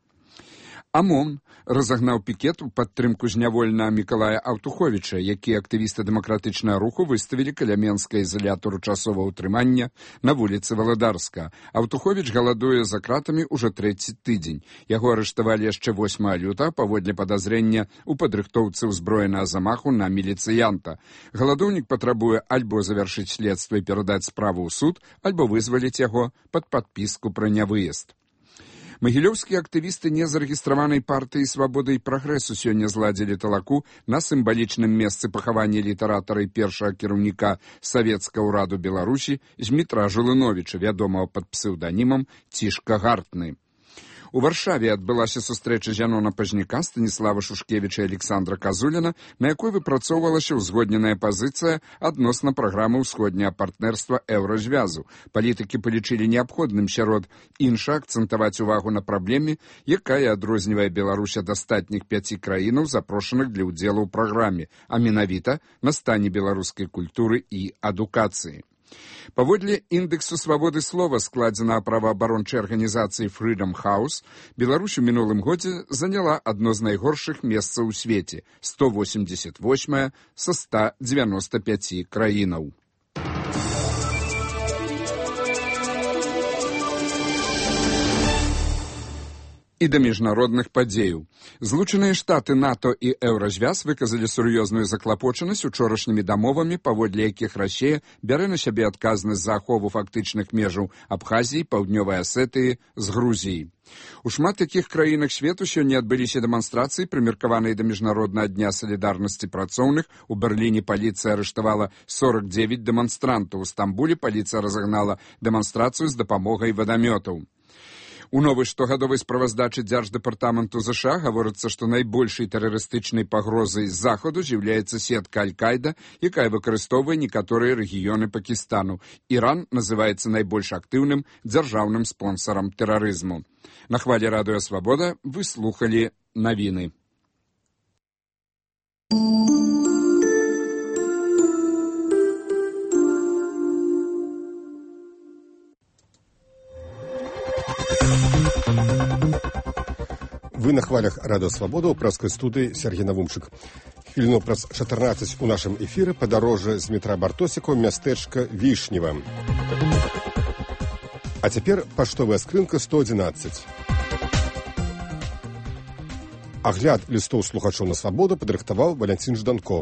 [SPEAKER 2] АМОН разагнаў пікет у падтрымку знявольнага Мікалая Аўтуховіча, які актывісты дэмакратычнага руху выставілі каля менскага ізалятару часовага ўтрымання на вуліцы Валадарска. Аўтуховіч галадуе за кратамі ўжо трэці тыдзень. Яго арыштавалі яшчэ восьмага лютага паводле падазрення ў падрыхтоўцы ўзброенага замаху на міліцыянта. Галадоўнік патрабуе альбо завяршыць следства і перадаць справу ў суд, альбо вызваліць яго пад падпіску пра нявыезд. Магілёўскія актывісты незарэгістраванай партыі «Свабода і прагрэсу» сёння зладзілі талаку на сімвалічным месцы пахавання літаратара і першага кіраўніка савецкага ўраду Беларусі Змітра Жылыновіча, вядомага пад псеўданімам Цішка Гартны. У Варшаве адбылася сустрэча Зянона Пажніка, Станіслава Шушкевіча і Александра Казуліна, на якой выпрацоўвалася ўзгодненая пазіцыя адносна праграмы ўсходняга партнерства Еўразвязу. Палітыкі палічылі неабходным сярод інша акцэнтаваць увагу на праблеме, якая адрознівае Беларусь ад астатніх пяці краінаў, запрошаных для ўдзелу ў праграме, а менавіта на стане беларускай культуры і адукацыі. Паводле індэксу свабоды слова, складзенага праваабарончай арганізацыі Freedom House, Беларусь у мінулым годзе заняла адно з найгоршых месцаў у свеце – сто восемьдесят восьмае са ста дзевяноста пяці краінаў. І да міжнародных падзеяў. Злучаныя Штаты, НАТО і Еўразвяз выказалі сур'ёзную заклапочанасць учорашнімі дамовамі, паводле якіх Расія бярэ на сябе адказнасць за ахову фактычных межаў Абхазіі, Паўднёвай Асетыі з Грузіяй. У шмат якіх краінах свету сёння адбыліся дэманстрацыі, прымеркаваныя да міжнароднага дня салідарнасці працоўных. У Берліне паліцыя арыштавала сорок девять дэманстрантаў. У Стамбуле паліцыя разагнала дэманстрацыю з дапамогай вадамётаў. У новай штогадовай справаздачы Дзярждэпартаменту ЗША гаворыцца, што найбольшай тэрарыстычнай пагрозай з захаду з'яўляецца сетка Аль-Каіда, якая выкарыстоўвае некаторыя рэгіёны Пакістану. Іран называецца найбольш актыўным дзяржаўным спонсарам тэрарызму. На хвалі радыё «Свабода» вы слухалі навіны.
[SPEAKER 1] Вы на хвалях радыё «Свабода» ў праскай студыі Сергей Навумчык. Хвіліну праз чатырнаццаць у нашым эфіры падарожжа з метра Бартосіка ў мястэчка Вішнева. А цяпер паштовая скрынка сто адзінаццаць. Агляд лістоў слухачоў на «Свабоду» падрыхтаваў Валянцін Жданко.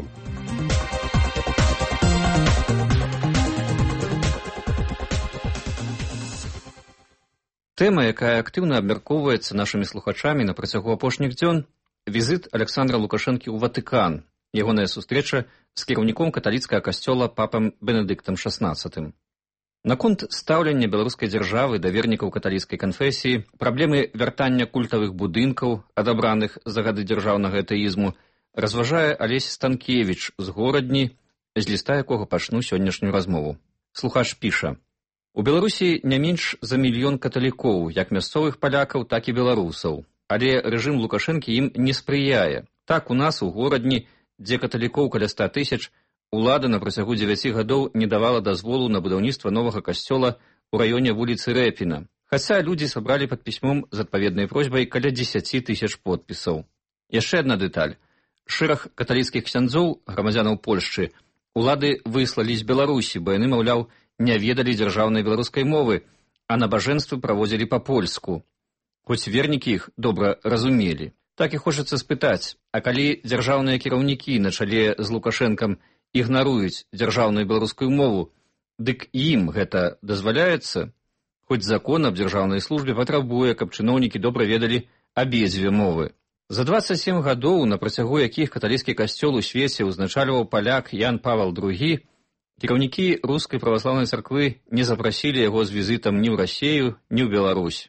[SPEAKER 11] Тэма, якая актыўна абмяркоўваецца нашымі слухачамі на працягу апошніх дзён – візіт Александра Лукашэнкі ў Ватыкан, ягоная сустрэча з кіраўніком каталіцкага касцёла папам Бенедыктам шаснаццатым. Наконт стаўлення беларускай дзяржавы да вернікаў каталіцкай канфесіі, праблемы вяртання культавых будынкаў, адабраных за гады дзяржаўнага атэізму, разважае Алесь Станкевіч з Горадні, з ліста якога пачну сённяшнюю размову. Слухач піша: У Беларусі не менш за мільён каталікоў, як мясцовых палякаў, так і беларусаў. Але рэжым Лукашэнкі ім не спрыяе. Так у нас у горадні, дзе каталікоў каля ста тысяч, улада на працягу дзевяці гадоў не давала дазволу на будаўніцтва новага касцёла ў раёне вуліцы Рэпіна. Хаця людзі сабралі пад пісьмом з адпаведнай просьбай каля дзесяці тысяч подпісаў. Яшчэ адна дэталь. Шэраг каталіцкіх ксяндзоў, грамадзянаў Польшчы, улады выслалі з Беларусі, бо яны, маўляў, не ведалі дзяржаўнай беларускай мовы, а набажэнствы праводзілі па-польску. Хоць вернікі іх добра разумелі. Так і хочацца спытаць, а калі дзяржаўныя кіраўнікі на чале з Лукашэнкам ігнаруюць дзяржаўную беларускую мову, дык ім гэта дазваляецца? Хоць закон аб дзяржаўнай службе патрабуе, каб чыноўнікі добра ведалі абедзве мовы. За дваццаць сем гадоў, на працягу якіх каталіцкі касцёл у свеце ўзначальваў паляк Ян Павел другі, кіраўнікі рускай праваслаўнай царквы не запрасілі яго з візітам ні ў Расею, ні ў Беларусь.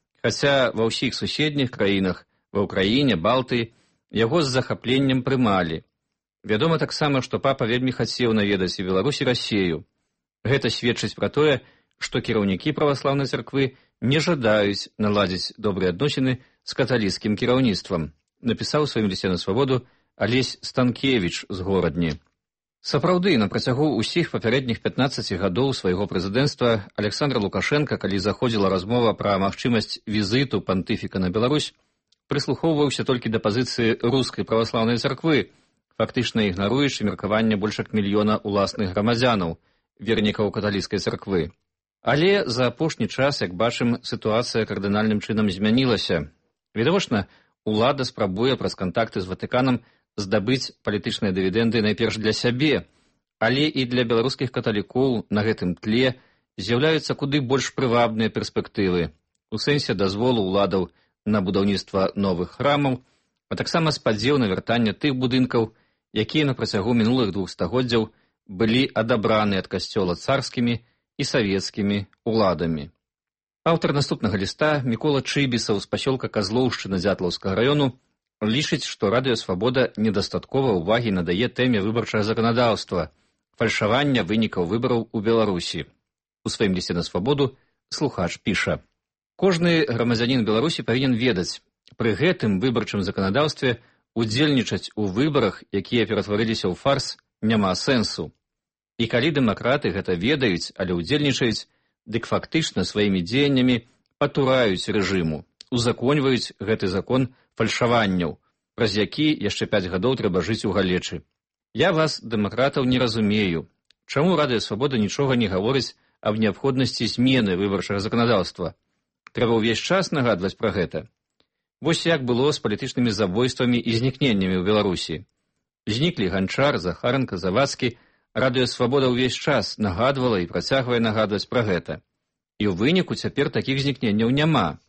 [SPEAKER 11] Хаця ва ўсіх суседніх краінах, ва ўкраіне, Балтыі, яго з захапленнем прымалі. Вядома таксама, што папа вельмі хацеў наведаць і Беларусь, і Расею. Гэта сведчыць пра тое, што кіраўнікі праваслаўнай царквы не жадаюць наладзіць добрыя адносіны з каталіцкім кіраўніцтвам, напісаў у сваім лісце на свабоду Алесь Станкевіч з горадні. Сапраўды, на працягу ўсіх папярэдніх пятнаццаці гадоў свайго прэзідэнцтва Александра Лукашэнка, калі заходзіла размова пра магчымасць візіту пантыфіка на Беларусь, прыслухоўваўся толькі да пазіцыі рускай праваслаўнай царквы, фактычна ігнаруючы меркаванне больш як мільёна ўласных грамадзянаў, вернікаў каталіцкай царквы. Але за апошні час, як бачым, сітуацыя кардынальным чынам змянілася. Відавочна, улада спрабуе праз кантакты з Ватыканам здабыць палітычныя дывідэнды найперш для сябе, але і для беларускіх каталікоў на гэтым тле з'яўляюцца куды больш прывабныя перспектывы у сэнсе дазволу ўладаў на будаўніцтва новых храмаў, а таксама спадзеў на вяртанне тых будынкаў, якія на працягу мінулых двух стагоддзяў былі адабраны ад касцёла царскімі і савецкімі уладамі. Аўтар наступнага ліста Мікола Чыбісаў з пасёлка Казлоўшчына Дзятлаўскага раёну лічыць, што Радыё Свабода недастаткова ўвагі надае тэме выбарчага заканадаўства, фальшавання вынікаў выбараў у Беларусі. У сваім лісце на свабоду слухач піша: «Кожны грамадзянін Беларусі павінен ведаць, пры гэтым выбарчым заканадаўстве удзельнічаць у выбарах, якія ператварыліся ў фарс, няма сэнсу. І калі дэмакраты гэта ведаюць, але ўдзельнічаюць, дык фактычна сваімі дзеяннямі патураюць рэжыму, узаконьваюць гэты закон фальшаванняў, праз які яшчэ пяць гадоў трэба жыць у галечы. Я вас, дэмакратаў, не разумею. Чаму Радыё Свабода нічога не гаворыць аб неабходнасці змены выбарчага заканадаўства? Трэба ўвесь час нагадваць пра гэта. Вось як было з палітычнымі забойствамі і знікненнямі ў Беларусі. Зніклі Ганчар, Захаренка, Завадскі. Радыё Свабода ўвесь час нагадвала і працягвае нагадваць пра гэта. І ў выніку цяпер такіх знікненняў няма.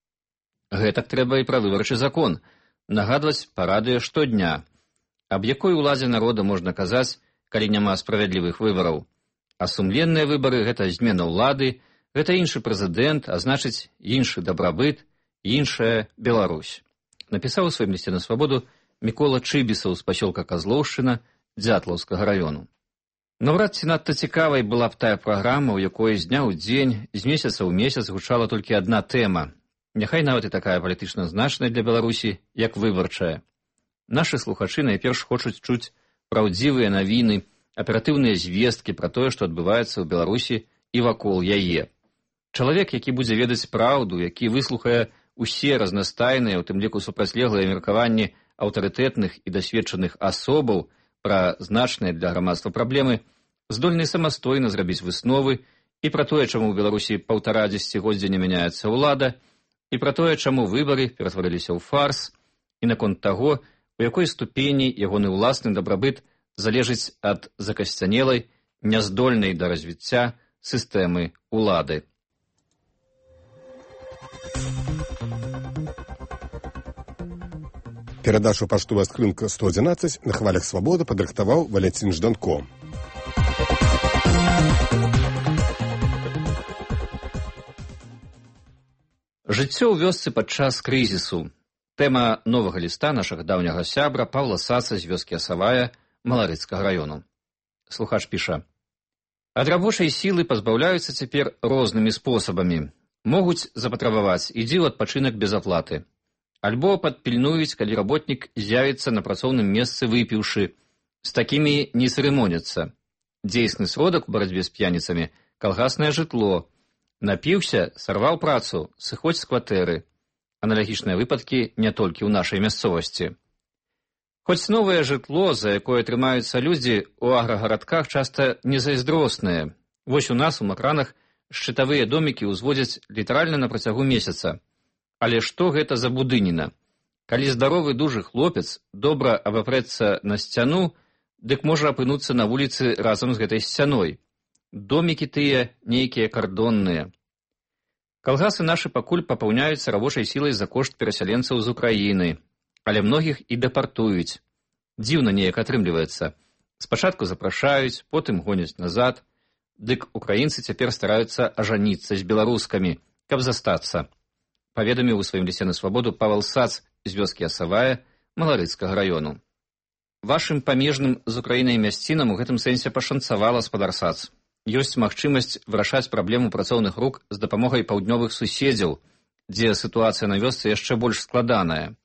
[SPEAKER 11] Гэтак трэба і пра выбарчы закон, нагадваць па радыё штодня. Аб якой уладзе народа можна казаць, калі няма справядлівых выбараў? А сумленныя выбары — гэта змена ўлады, гэта іншы прэзідэнт, а значыць іншы дабрабыт, іншая Беларусь. Напісаў у сваім лісце на свабоду Мікола Чыбісаў з пасёлка Казлоўшчына Дзятлаўскага раёну. Наўрад ці надта цікавай была б тая праграма, у якой з дня ў дзень, з месяца ў месяц гучала толькі адна тэма. Няхай нават і такая палітычна значная для Беларусі, як выбарчая. Нашы слухачы найперш хочуць чуць праўдзівыя навіны, аператыўныя звесткі пра тое, што адбываецца ў Беларусі і вакол яе. Чалавек, які будзе ведаць праўду, які выслухае усе разнастайныя, у тым ліку супрацьлеглыя меркаванні аўтарытэтных і дасведчаных асобаў пра значныя для грамадства праблемы, здольны самастойна зрабіць высновы і пра тое, чаму ў Беларусі паўтара дзесяцігоддзя не мяняецца ўлада, і пра тое, чаму выбары ператварыліся ў фарс, і наконт таго, у якой ступені ягоны ўласны дабрабыт залежыць ад закасцянелай, няздольнай да развіцця сістэмы ўлады.
[SPEAKER 1] Перадачу «Паштовая скрынка сто адзінаццаць» на хвалях свабоды падрыхтаваў Валянцін Жданко.
[SPEAKER 11] Жыццё ў вёсцы падчас крызісу. Тэма новага ліста нашага даўняга сябра Паўла Саца з вёскі Асавая Маларыцкага раёну. Слухач піша: Ад рабочай сілы пазбаўляюцца цяпер рознымі спосабамі. Могуць запатрабаваць ідзі ў адпачынак без аплаты. Альбо падпільнуюць, калі работнік з'явіцца на працоўным месцы выпіўшы. З такімі не цырымоняцца. Дзейсны сродак у барацьбе з п'яніцамі – калгаснае жытло. Напіўся, сарваў працу, сыходзь з кватэры. Аналагічныя выпадкі не толькі ў нашай мясцовасці. Хоць новае жытло, за якое трымаюцца людзі, у аграгарадках часта незайздроснае. Вось у нас у Макранах шчытавыя домікі ўзводзяць літаральна на працягу месяца. Але што гэта за будыніна? Калі здаровы дужы хлопец добра абапрэцца на сцяну, дык можа апынуцца на вуліцы разам з гэтай сцяной. Домікі тыя нейкія кардонныя. Калгасы нашы пакуль папаўняюцца рабочай сілай за кошт перасяленцаў з Украіны. Але многіх і дэпартуюць. Дзіўна неяк атрымліваецца. Спачатку запрашаюць, потым гоняць назад. Дык украінцы цяпер стараюцца ажаніцца з беларускамі, каб застацца. Паведаміў у сваім лісце на свабоду Павел Сац з вёскі Асавая Маларыцкага раёну. Вашым памежным з Украінай мясцінам у гэтым сэнсе пашанцавала, спадар Сац. Ёсць магчымасць вырашаць праблему працоўных рук з дапамогай паўднёвых суседзяў, дзе сітуацыя на вёсцы яшчэ больш складаная.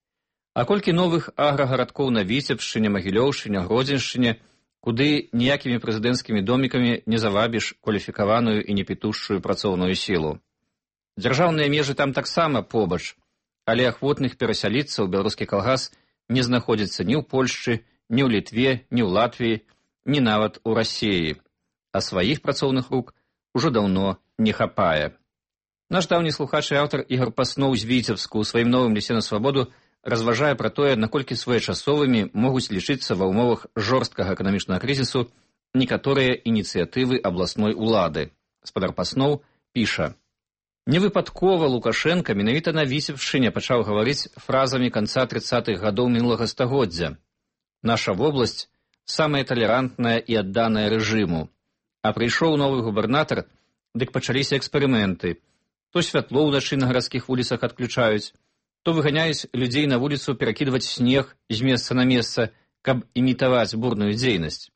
[SPEAKER 11] А колькі новых аграгарадкоў на Віцебшчыне, Магілёўшчыне, Гродзеншчыне, куды ніякімі прэзідэнцкімі домікамі не завабіш кваліфікаваную і непітушчую працоўную сілу. Дзяржаўныя межы там таксама побач, але ахвотных перасяліцца ў беларускі калгас не знаходзіцца ні ў Польшчы, ні ў Літве, ні ў Латвіі, ні нават у Расіі. А сваіх працоўных рук ужо даўно не хапае. Наш даўні слухач і аўтар Ігар Пасноў з Віцебску ў сваім новым лісце на свабоду разважае пра тое, наколькі своечасовымі могуць лічыцца ва ўмовах жорсткага эканамічнага крызісу некаторыя ініцыятывы абласной улады. Спадар Пасноў піша: «Невыпадкова Лукашенка менавіта на Віцебшчыне пачаў гаварыць фразамі канца трыццатых гадоў мінулага стагоддзя. Наша вобласць самая талерантная і адданая рэжыму. А прыйшоў новы губернатар, дык пачаліся эксперыменты. То святло ўначы на гарадскіх вуліцах адключаюць, то выганяюць людзей на вуліцу перакідваць снег з месца на месца, каб імітаваць бурную дзейнасць.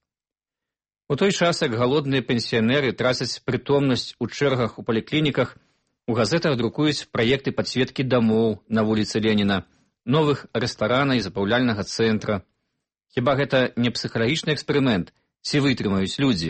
[SPEAKER 11] У той час, як галодныя пенсіянеры трацяць прытомнасць у чэргах у паліклініках, у газетах друкуюць праекты падсветкі дамоў на вуліцы Леніна, новых рэстарана і запаўляльнага цэнтра. Хіба гэта не псіхалагічны эксперымент, ці вытрымаюць людзі?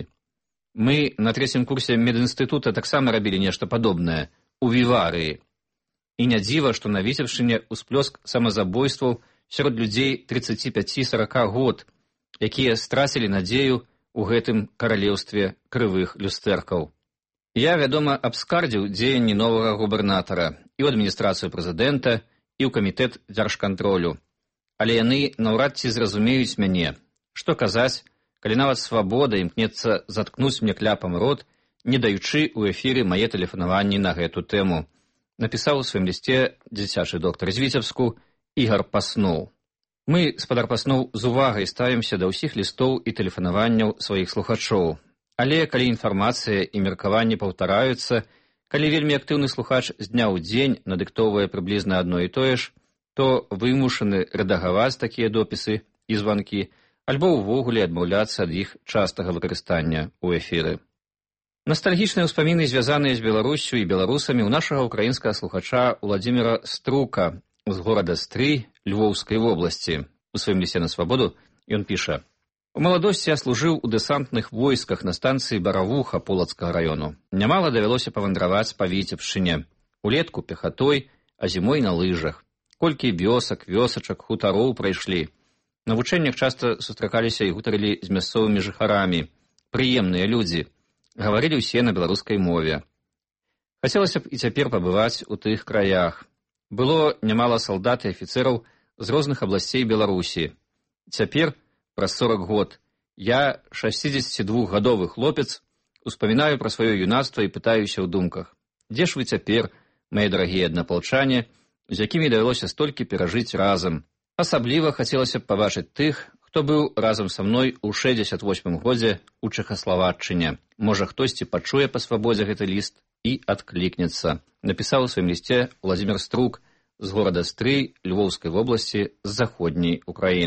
[SPEAKER 11] Мы на трэцім курсе медінстытута таксама рабілі нешта падобнае, у Віварыі. І не дзіва, што на Віцебшчыне ўсплёск самазабойстваў сярод людзей трыццаці пяці сарака год, якія страцілі надзею ў гэтым каралеўстве крывых люстэркаў. Я, вядома, абскардзіў дзеянні новага губернатара і ў адміністрацыю прэзідэнта, і ў камітэт дзяржкантролю. Але яны наўрад ці зразумеюць мяне. Што казаць, калі нават свабода імкнецца заткнуць мне кляпам рот, не даючы ў эфіры мае тэлефанаванні на гэту тэму. Напісаў у сваім лісце дзіцячы доктар з Віцебску Ігар Пасноў. Мы, спадар Пасноў, з увагай ставімся да ўсіх лістоў і тэлефанаванняў сваіх слухачоў. Але калі інфармацыя і меркаванні паўтараюцца, калі вельмі актыўны слухач з дня ў дзень надыктоўвае прыблізна адно і тое ж, то вымушаны рэдагаваць такія допісы і званкі, альбо ўвогуле адмаўляцца ад іх частага выкарыстання ў эфіры. Настальгічныя ўспаміны, звязаныя з Беларуссю і беларусамі, у нашага украінскага слухача Уладзіміра Струка з горада Стрый Львоўскай вобласці. У сваім лісце на свабоду ён піша: «У маладосці я служыў у дэсантных войсках на станцыі Баравуха Полацкага раёну. Нямала давялося павандраваць па Віцебшчыне. Улетку пехатой, а зімой на лыжах. Колькі вёсак, вёсачак, хутароў прайшлі. На вучэннях часта сустракаліся і гутарылі з мясцовымі жыхарамі. Прыемныя людзі. Гаварылі ўсе на беларускай мове. Хацелася б і цяпер пабываць у тых краях. Было нямала салдат і афіцэраў з розных абласцей Беларусі. Цяпер, праз сорак год, я, шасцідзесяцідвухгадовы хлопец, успамінаю пра сваё юнацтва і пытаюся ў думках: дзе ж вы цяпер, мае дарагія аднапалчане, з якімі давялося столькі перажыць разам? Асабліва хацелася б пабачыць тых, хто быў разам са мной у шэсцьдзесят восьмым годзе ў Чэхаславаччыне. Можа, хтосьці пачуе па свабодзе гэты ліст і адклікнецца». Напісаў у сваім лісце Уладзімір Струк з горада Стрый Львоўскай вобласці з заходняй Украіны.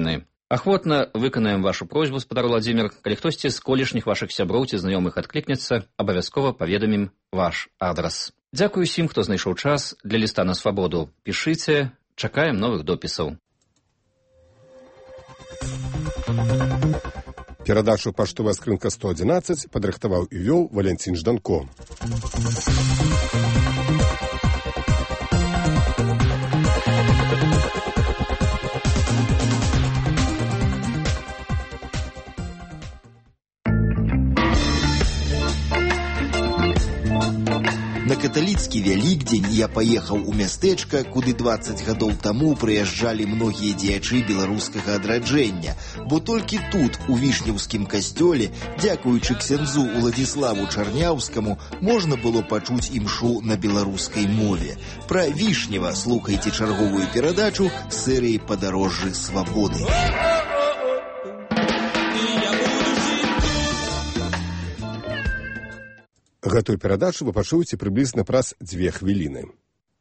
[SPEAKER 11] Ахвотна выканаем вашу просьбу, спадар Владзімір. Калі хтосьці з колішніх вашых сяброў ці знаёмых адклікнецца, абавязкова паведамім ваш адрас. Дзякую усім, хто знайшоў час для ліста на свабоду. Пішыце, чакаем новых допісаў.
[SPEAKER 1] Перадачу «Паштовая скрынка сто адзінаццаць» падрыхтаваў і вёў Валянцін Жданко.
[SPEAKER 14] На каталіцкі вялікдзень я паехаў у мястэчка, куды дваццаць гадоў таму прыязджалі многія дзеячы беларускага адраджэння, бо толькі тут, у вішнеўскім касцёле, дзякуючы ксяндзу Уладзіславу Чарняўскаму, можна было пачуць імшу на беларускай мове. Пра Вішнева слухайце чарговую перадачу серыі «Падарожжы свабоды».
[SPEAKER 1] Гэтую перадачу вы пачуеце прыблізна праз дзве хвіліны.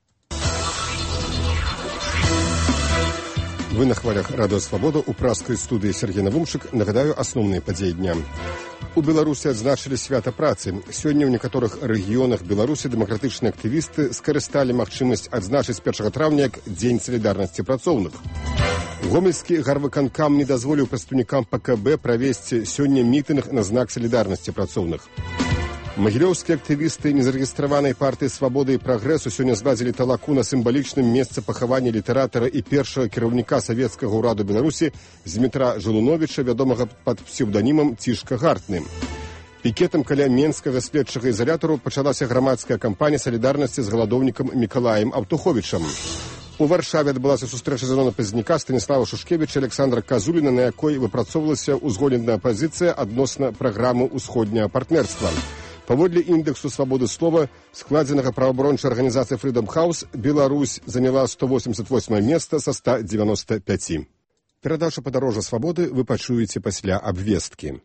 [SPEAKER 1] Вы на хвалях радыё «Свабода» у пражскай студыі Сергей Навумчык. Нагадаю асноўныя падзеі дня. У Беларусі адзначылі свята працы. Сёння ў некаторых рэгіёнах Беларусі дэмакратычныя актывісты скарысталі магчымасць адзначыць першага траўня як дзень салідарнасці працоўных. Гомельскі гарвыканкам не дазволіў прадстаўнікам Па Ка Бэ правесці сёння мітынг на знак салідарнасці працоўных. Магілёўскія актывісты незарэгістраванай партыі «Свабоды і прагрэсу» сёння зладзілі талаку на сімвалічным месцы пахавання літаратара і першага кіраўніка савецкага ўраду Беларусі Змітра Жылуновіча, вядомага пад псеўданімам Цішка Гартны. Пікетам каля менскага следчага ізалятару пачалася грамадская кампанія салідарнасці з галадоўнікам Мікалаем Аўтуховічам. У Варшаве адбылася сустрэча Зенона Пазняка, Станіслава Шушкевіча, Александра Казуліна, на якой выпрацоўвалася ўзгодненая пазіцыя адносна праграмы ўсходняга партнерства. Паводле індексу свабоды слова, складзенага праваабарончай арганізацыі Freedom House, Беларусь заняла сто восемьдесят восьмое место са ста девяноста пяти. Перадачу «Падарожжа свабоды» вы пачуеце пасля абвесткі.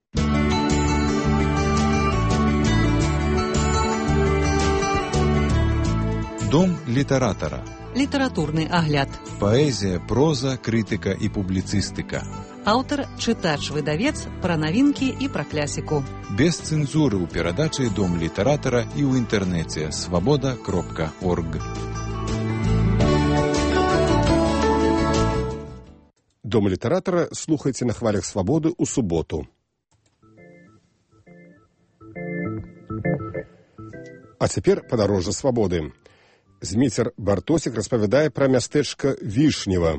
[SPEAKER 16] Дом літаратара.
[SPEAKER 17] Літаратурны агляд.
[SPEAKER 16] Паэзія, проза, крытыка і публіцыстыка.
[SPEAKER 17] Аўтар, чытач-выдавец, пра навінкі і пра клясіку.
[SPEAKER 16] Без цэнзуры ў перадачы «Дом літаратара» і ў інтэрнэце свабода кропка орг.
[SPEAKER 1] «Дом літаратара» слухайце на хвалях свабоды ў суботу. А цяпер «Падарожжа свабоды». Зміцер Бартосік распавядае пра мястэчка Вішнева.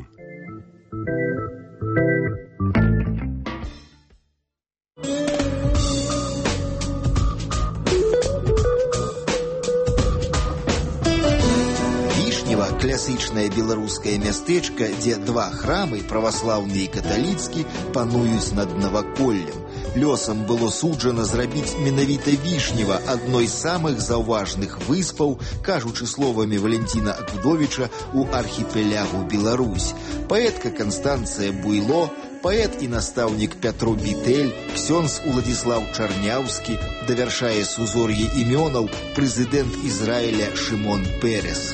[SPEAKER 14] Вішнева – класічнае беларускае мястэчка, дзе два храмы, праваслаўны і каталіцкі, пануюць над наваколлем. Лёсам было суджана зрабіць менавіта Вішнева адной з самых заўважных выспаў, кажучы словамі Валянціна Акудовіча, у архіпелягу Беларусь. Паэтка Канстанцыя Буйло, паэт і настаўнік Пятро Бітэль, ксёндз Уладзіслаў Чарняўскі, давяршае сузор'е імёнаў прэзідэнт Ізраіля Шымон Перес.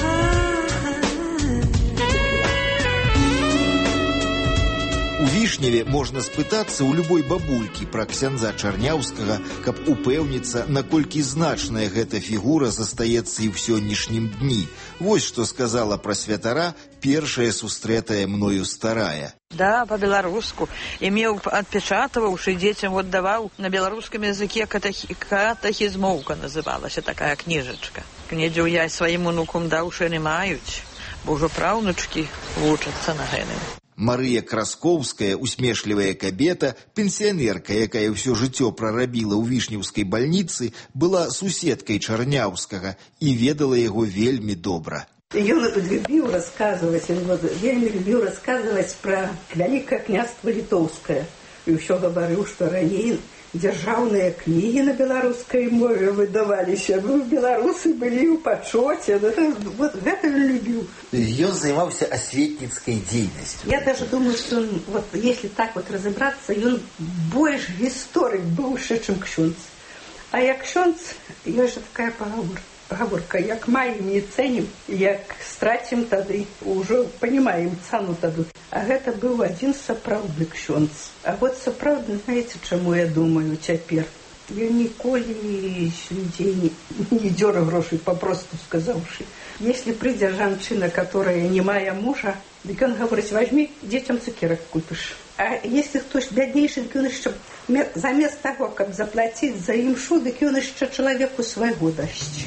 [SPEAKER 14] У Вішневе можна спытацца ў любой бабулькі пра ксяндза Чарняўскага, каб упэўніцца, наколькі значная гэта фігура застаецца і ў сённяшнім дні. Вось што сказала пра святара першая сустрэтая мною старая.
[SPEAKER 18] Да, по-беларуску. Имел, отпечатывавший детям, вот давал на белорусском языке катахи... катахизмовка называлась, такая книжечка. Кнедзю я своим унукам даўшы не маюць, бо ўжо праўнучкі вучацца на гэтым.
[SPEAKER 14] Марыя Краскоўская, усмешлівая кабета, пенсіянерка, якая ўсё жыццё прарабіла ў вішнеўскай бальніцы, была суседкай Чарняўскага і ведала яго вельмі добра.
[SPEAKER 20] Ён любіў расказваць, вельмі любіў расказваць пра вялікае княства літоўскае. І ўсё гаварыў, што раней дзяржаўныя кнігі на беларускай мове выдаваліся. Беларусы былі ў пачоце. Вот гэта ён любіў.
[SPEAKER 14] Ён займаўся асветніцкай дзейнасцю.
[SPEAKER 20] Я даже думаю, что он, вот, если так вот разобраться, он больш гісторык быўшы, чым ксёндз. А як ксёндз, ёсць такая пагаворка. гаворка, як маем, не цэнім, як страцім тады, ўжо панімаем цану тады. А гэта быў адзін сапраўдны ксёндз. А вот сапраўдны, знаеце, чаму я думаю цяпер? Я ніколі з людзей не, не дзёра грошай, папросту сказаўшы. Если придя жанчына, которая не мая мужа, дык он говорит, возьми, детям цукерок купишь. А если кто-то беднейший, дык он еще замест того, как заплатить за имшу, дык он еще человеку своего даст.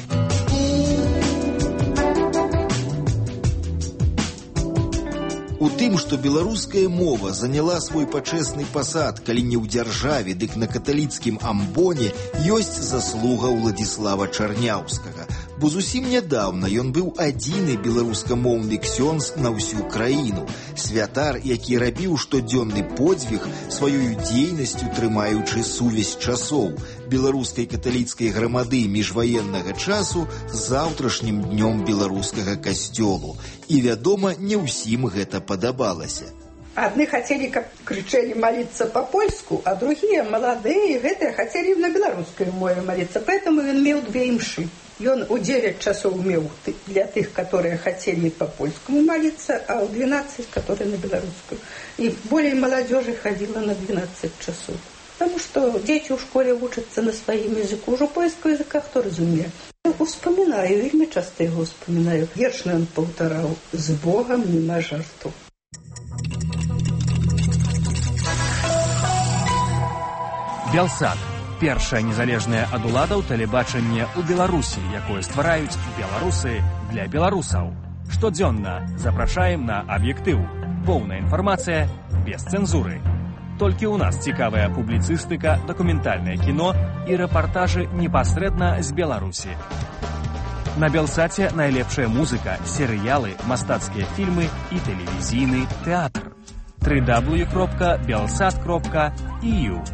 [SPEAKER 14] У тым, што беларуская мова заняла свой пачэсны пасад, калі не ў дзяржаве, дык на каталіцкім амбоне, ёсць заслуга Уладзіслава Чарняўскага. Бо зусім нядаўна ён быў адзіны беларускамоўны ксёндз на ўсю краіну. Святар, які рабіў штодзённы подзвіг, сваёю дзейнасцю трымаючы сувязь часоў беларускай каталіцкай грамады міжваеннага часу з заўтрашнім днём беларускага касцёлу. І, вядома, не ўсім гэта падабалася.
[SPEAKER 20] Одни хотели, как кричали, молиться по-польску, а другие, молодые, гэтые, хотели на белорусской мове молиться. Поэтому он имел две имши. И он у девять часов имел для тех, которые хотели по-польскому молиться, а у двенадцать, которые на белорусскую. И более молодежи ходила на двенадцать часов. Потому что дети в школе учатся на своем языку, уже польского языка кто разумеет. Вспоминаю, вельми часто его вспоминаю. Вершный он повторял: «С Богом нема жарту».
[SPEAKER 4] Белсат. Першае незалежнае ад уладаў тэлебачанне ў Беларусі, якое ствараюць беларусы для беларусаў. Штодзённа запрашаем на аб'ектыў. Поўная інфармацыя без цэнзуры. Толькі ў нас цікавая публіцыстыка, дакументальнае кіно і рэпартажы непасрэдна з Беларусі. На Белсаце найлепшая музыка, серыялы, мастацкія фільмы і тэлевізійны тэатр. дабл ю дабл ю дабл ю крапка белсат крапка і ю.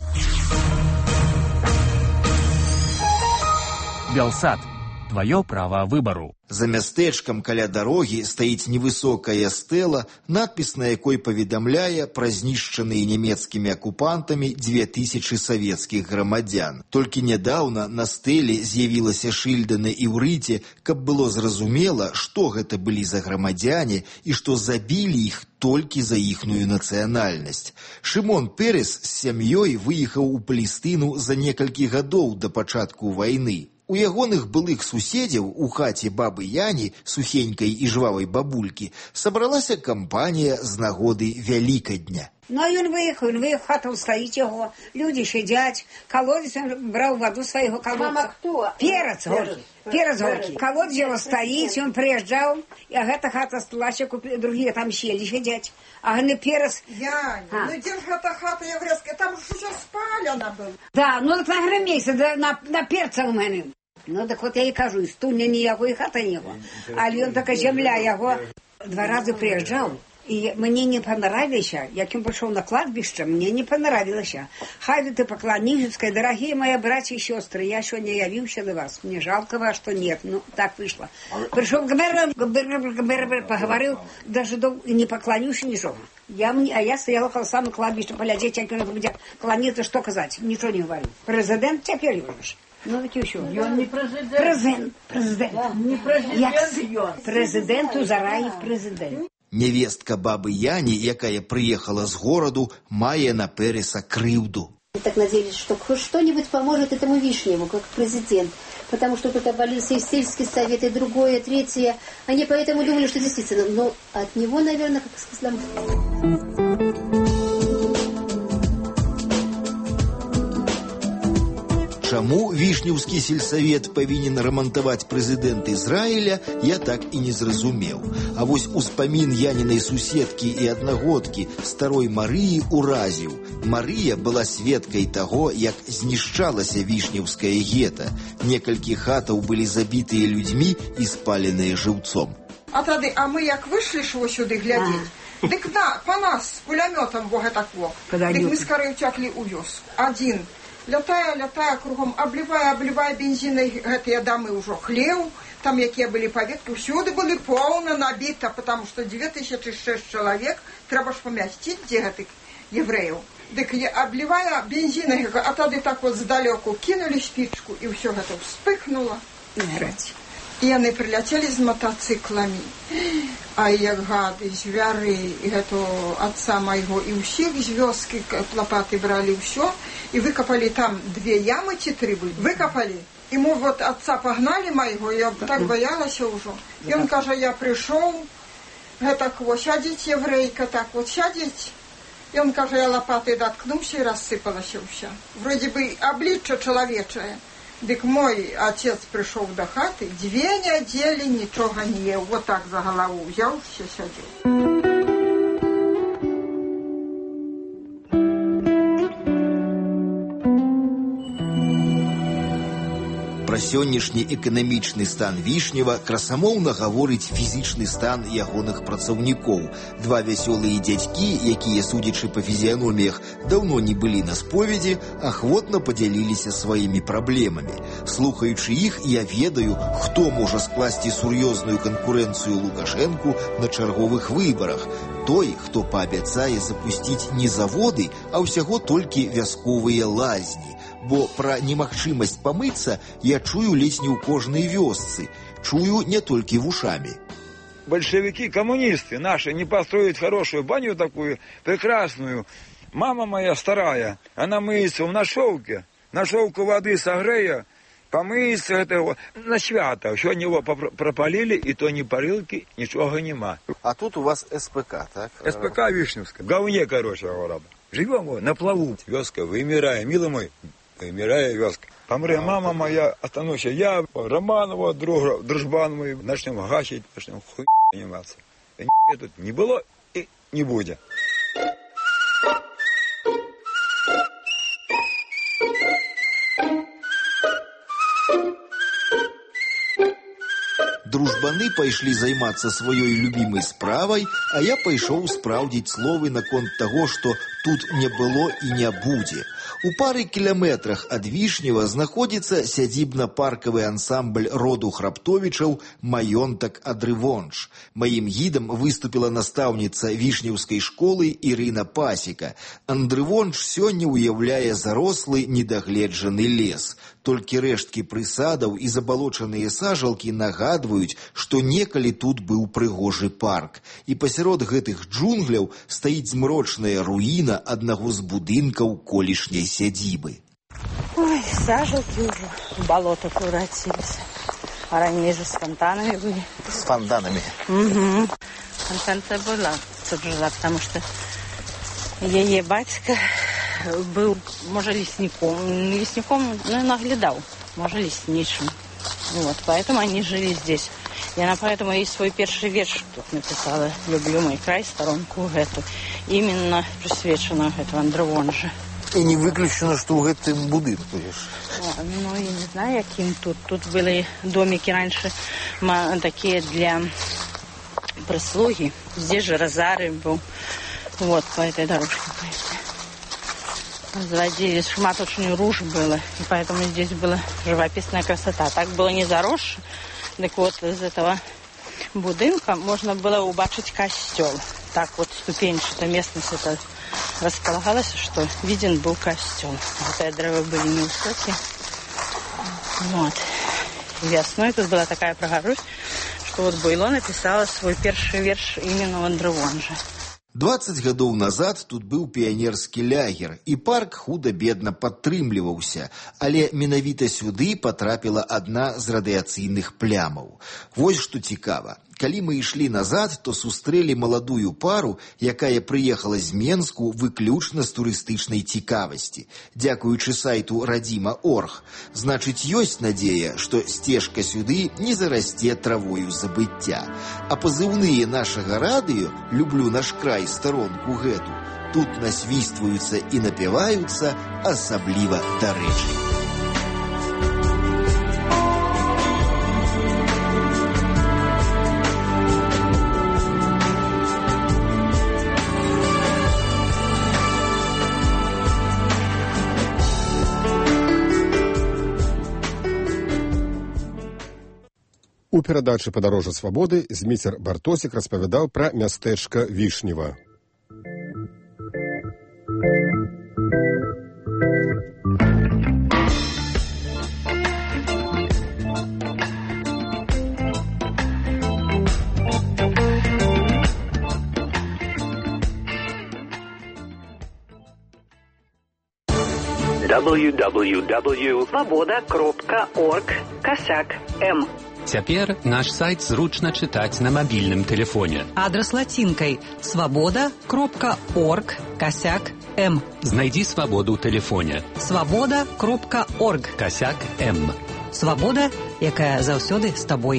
[SPEAKER 4] Белсат. Твое право выбору.
[SPEAKER 14] За мястэчкам каля дарогі стаіць невысокая стэла, надпіс на якой паведамляе пра знішчаныя нямецкімі акупантамі дзве тысячы савецкіх грамадзян. Толькі нядаўна на стэле з'явілася шыльда на іўрыце, каб было зразумела, што гэта былі за грамадзяне і што забілі іх толькі за іхную нацыянальнасць. Шымон Пэрэс з сям'ёй выехаў у Палестыну за некалькі гадоў да пачатку вайны. У ягоных былых суседзяў у хаце бабы Яні, сухенькай і жвавай бабулькі, сабралася кампанія з нагоды Вялікадня.
[SPEAKER 5] Ну, а ён выехаў, ён выехаў, хата ўстаіць яго, людзі сядзяць, колодец, ён браў ваду свайго колодца. Мама, хто? Перац горкі, перац горкі. Колодец яго стаіць, ён прыязджаў, а гэта хата сталася, другія там сели сядзяць. А гэны перац...
[SPEAKER 19] Яня, а. Ну дзе ж гэта хата еврейская, там ж усё спалена было.
[SPEAKER 5] Да, ну так на грымейся, да, на, на перца ў мене. Ну так от я і кажу, і стуня ніяго, і хата ніяго. Але ён така земля яго два разы прыязджаў. І мне не понравилося, як ён пішов на кладбище, мне не понравилося. Хай ты поклонническая, дорогие мои братья и сестры, я сегодня явился до вас. Мне жалко вас, что нет. Ну, так вышло. Пришел поговорил, даже не поклонился ничего. Я, а я стояла около самого кладбища, поглядеть, как он будет клониться, что сказать. Ничего не говорю. Президент теперь уже. Ну, ведь еще.
[SPEAKER 19] Он не президент.
[SPEAKER 5] Президент. Президент.
[SPEAKER 19] Не президент.
[SPEAKER 5] Президент у Зараев президент.
[SPEAKER 14] Невестка бабы Яні, якая приехала с городу, мае на Пэрэса крыўду.
[SPEAKER 21] Мы так надеялись, что хоть что-нибудь поможет этому Вишневу, как президент. Потому что тут обвалился и сельский совет, и другое, и третье. Они поэтому думали, что действительно. Но от него, наверное, как сказал...
[SPEAKER 14] Чаму вішнеўскі сельсавет павінен рамантаваць прэзідэнт Ізраіля, я так і не зразумеў. А вось успамін Янінай суседкі і аднагодкі старой Марыі уразіў. Марыя была сведкай таго, як знішчалася вішнеўскае гета. Некалькі хатаў былі забітыя людзьмі і спаленыя жыўцом.
[SPEAKER 19] А тады, а мы як выйшлі ж сюды глядзець, дык на, па нас з пулямётам во гэтако. Дык мы скорей уцяклі ў вёску. Адзін. Лятая, лятая кругом, обливая, обливая бензиной гэтыя дамы ўжо хлеў, там якія былі паветкі, ўсюды былі поўна набіта, потому что дзве тысячы шэсць чалавек трэба ж памясціць, дзе гэтых евреяў. Дык обливая бензиной, а тады так вот здалёку кинули спичку, і ўсё гэта вспыхнуло.
[SPEAKER 5] іграць.
[SPEAKER 19] І яны прыляцелі з матацыкламі. А як гады, звяры, і гэта отца майго, і ўсіх з вёскі лапаты бралі ўсё, і выкапалі там две ямы ці тры былі. Выкапалі. І мы вот отца пагналі майго, я так баялася ўжо. І он кажа, я прыйшоў, гэтак вот сядзіць еврейка, так вот сядзіць. І он кажа, я лапатай доткнуўся і рассыпалася ўся. Вроде бы аблічча чалавечае. Дык мой отец прыйшоў да хаты, дзве нядзелі нічога не еў, вот так за галаву ўзяўся, сядзеў.
[SPEAKER 14] Пра сённяшні эканамічны стан Вішнева красамоўна гаворыць фізічны стан ягоных працаўнікоў. Два вясёлыя дзядзькі, якія, судзячы па фізіяноміях, даўно не былі на споведзі, ахвотна падзяліліся сваімі праблемамі. Слухаючы іх, я ведаю, хто можа скласці сур'ёзную канкурэнцыю Лукашэнку на чарговых выбарах. Той, хто паабяцае запусціць не заводы, а ўсяго толькі вясковыя лазні. Бо пра немагчымасць памыцца я чую ледзь не ў кожнай вёсцы. Чую не толькі вушамі.
[SPEAKER 6] Большевики, коммунисты наши не построят хорошую баню такую, прекрасную. Мама моя старая, она мыется в нашовке. Нашовку воды согрея, помыется это на свято. Еще него пропалили, и то ни парилки, ничего нема.
[SPEAKER 7] А тут у вас СПК, так?
[SPEAKER 6] СПК Вишневская. В говне, короче говоря. Живем вот на плаву. Вёска вымирая, милый мой. Вымирая вёска. Помре мама моя, остануся я, Романова, друг, дружбан мой, начнем гасить, начнем хуй заниматься. И тут не было и не будет.
[SPEAKER 14] Дружбаны пайшлі займацца сваёй любімай справай, а я пайшоў спраўдзіць словы наконт таго, што тут не было і не будзе. У пары кіламетрах ад Вішнева знаходзіцца сядзібна-паркавы ансамбль роду Храптовічаў «Маёнтак Адрывонж». Маім гідам выступіла настаўніца вішнеўскай школы Ірына Пасека. Андрывонж сёння ўяўляе зарослы недагледжаны лес. Толькі рэшткі прысадаў і забалочаныя сажалкі нагадваюць, што некалі тут быў прыгожы парк. І пасярод гэтых джунгляў стаіць змрочная руіна аднаго з будынкаў колішняй сядзібы.
[SPEAKER 8] Ой, сажалкі ўжо в балота превратились. А ранее же с фонтанами были.
[SPEAKER 7] С фонтанами?
[SPEAKER 8] Угу. Фонтан-то была тут жила, потому что ее батька был, может, лесником. Лесником, ну, наглядал, может, лесничим. Вот, поэтому они жили здесь. И она поэтому и свой первый верш тут написала. «Люблю мой край, сторонку эту». Именно присвечено этого Андрывонжа.
[SPEAKER 7] И не выключено, что в этом будинку есть.
[SPEAKER 8] Ну, я не знаю, каким тут. Тут были домики раньше такие для прислуги. Здесь же розарий был. Вот, по этой дорожке. Заводили, шматочный руж было. И поэтому здесь была живописная красота. Так было не заросше. Так вот, из этого будинка можно было убачить костел. Так вот, ступенчатая местность это располагалась, что виден был костел. Вот древа были невысокие. Вот. И весной тут была такая прогорусь, что вот Буйло написала свой первый верш именно в Андрывонже.
[SPEAKER 14] дваццаць гадоў назад тут быў піянерскі лягер, і парк худа-бедна падтрымліваўся, але менавіта сюды патрапіла адна з радыяцыйных плямаў. Вось што цікава. Калі мы ішлі назад, то сустрэлі маладую пару, якая прыехала з Менску выключна з турыстычнай цікавасці, дзякуючы сайту радзіма точка орг. Значыць, ёсць надзея, што сцежка сюды не зарасце травою забыцця. А пазыўныя нашага радыё «Люблю наш край, старонку гэту» тут насвістваюцца і напяваюцца асабліва дарэчы.
[SPEAKER 1] У перадачы «Падарожжа свабоды» Зміцер Бартосік распавядаў пра мястэчка Вішнева.
[SPEAKER 3] дабл ю дабл ю дабл ю крапка свобода крапка орг косяк м.
[SPEAKER 9] Цяпер наш сайт зручна чытаць на мабільным тэлефоне.
[SPEAKER 17] Адрас лацінкай свобода крапка орг косяк м.
[SPEAKER 9] Знайдзі свабоду ў тэлефоне.
[SPEAKER 17] свобода крапка орг
[SPEAKER 9] косяк м.
[SPEAKER 17] Свабода, якая заўсёды з табой.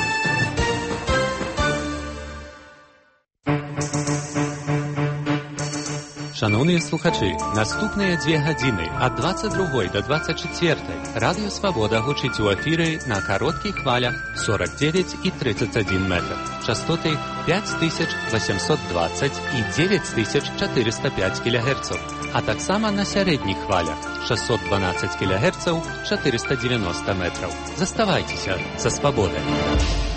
[SPEAKER 9] Шановныя слухачы, наступныя дзве гадзіны ад дваццаць другой да дваццаць чацвёртай радыё Свабода гучыць у эфіры на кароткіх хвалях сорок девять і тридцать один метр, частоты пять тысяч восемьсот двадцать і девять тысяч четыреста пять килогерцаў, а таксама на сярэдніх хвалях шестьсот двенадцать килогерцаў, четыреста девяносто метров. Заставайцеся са Свабодай.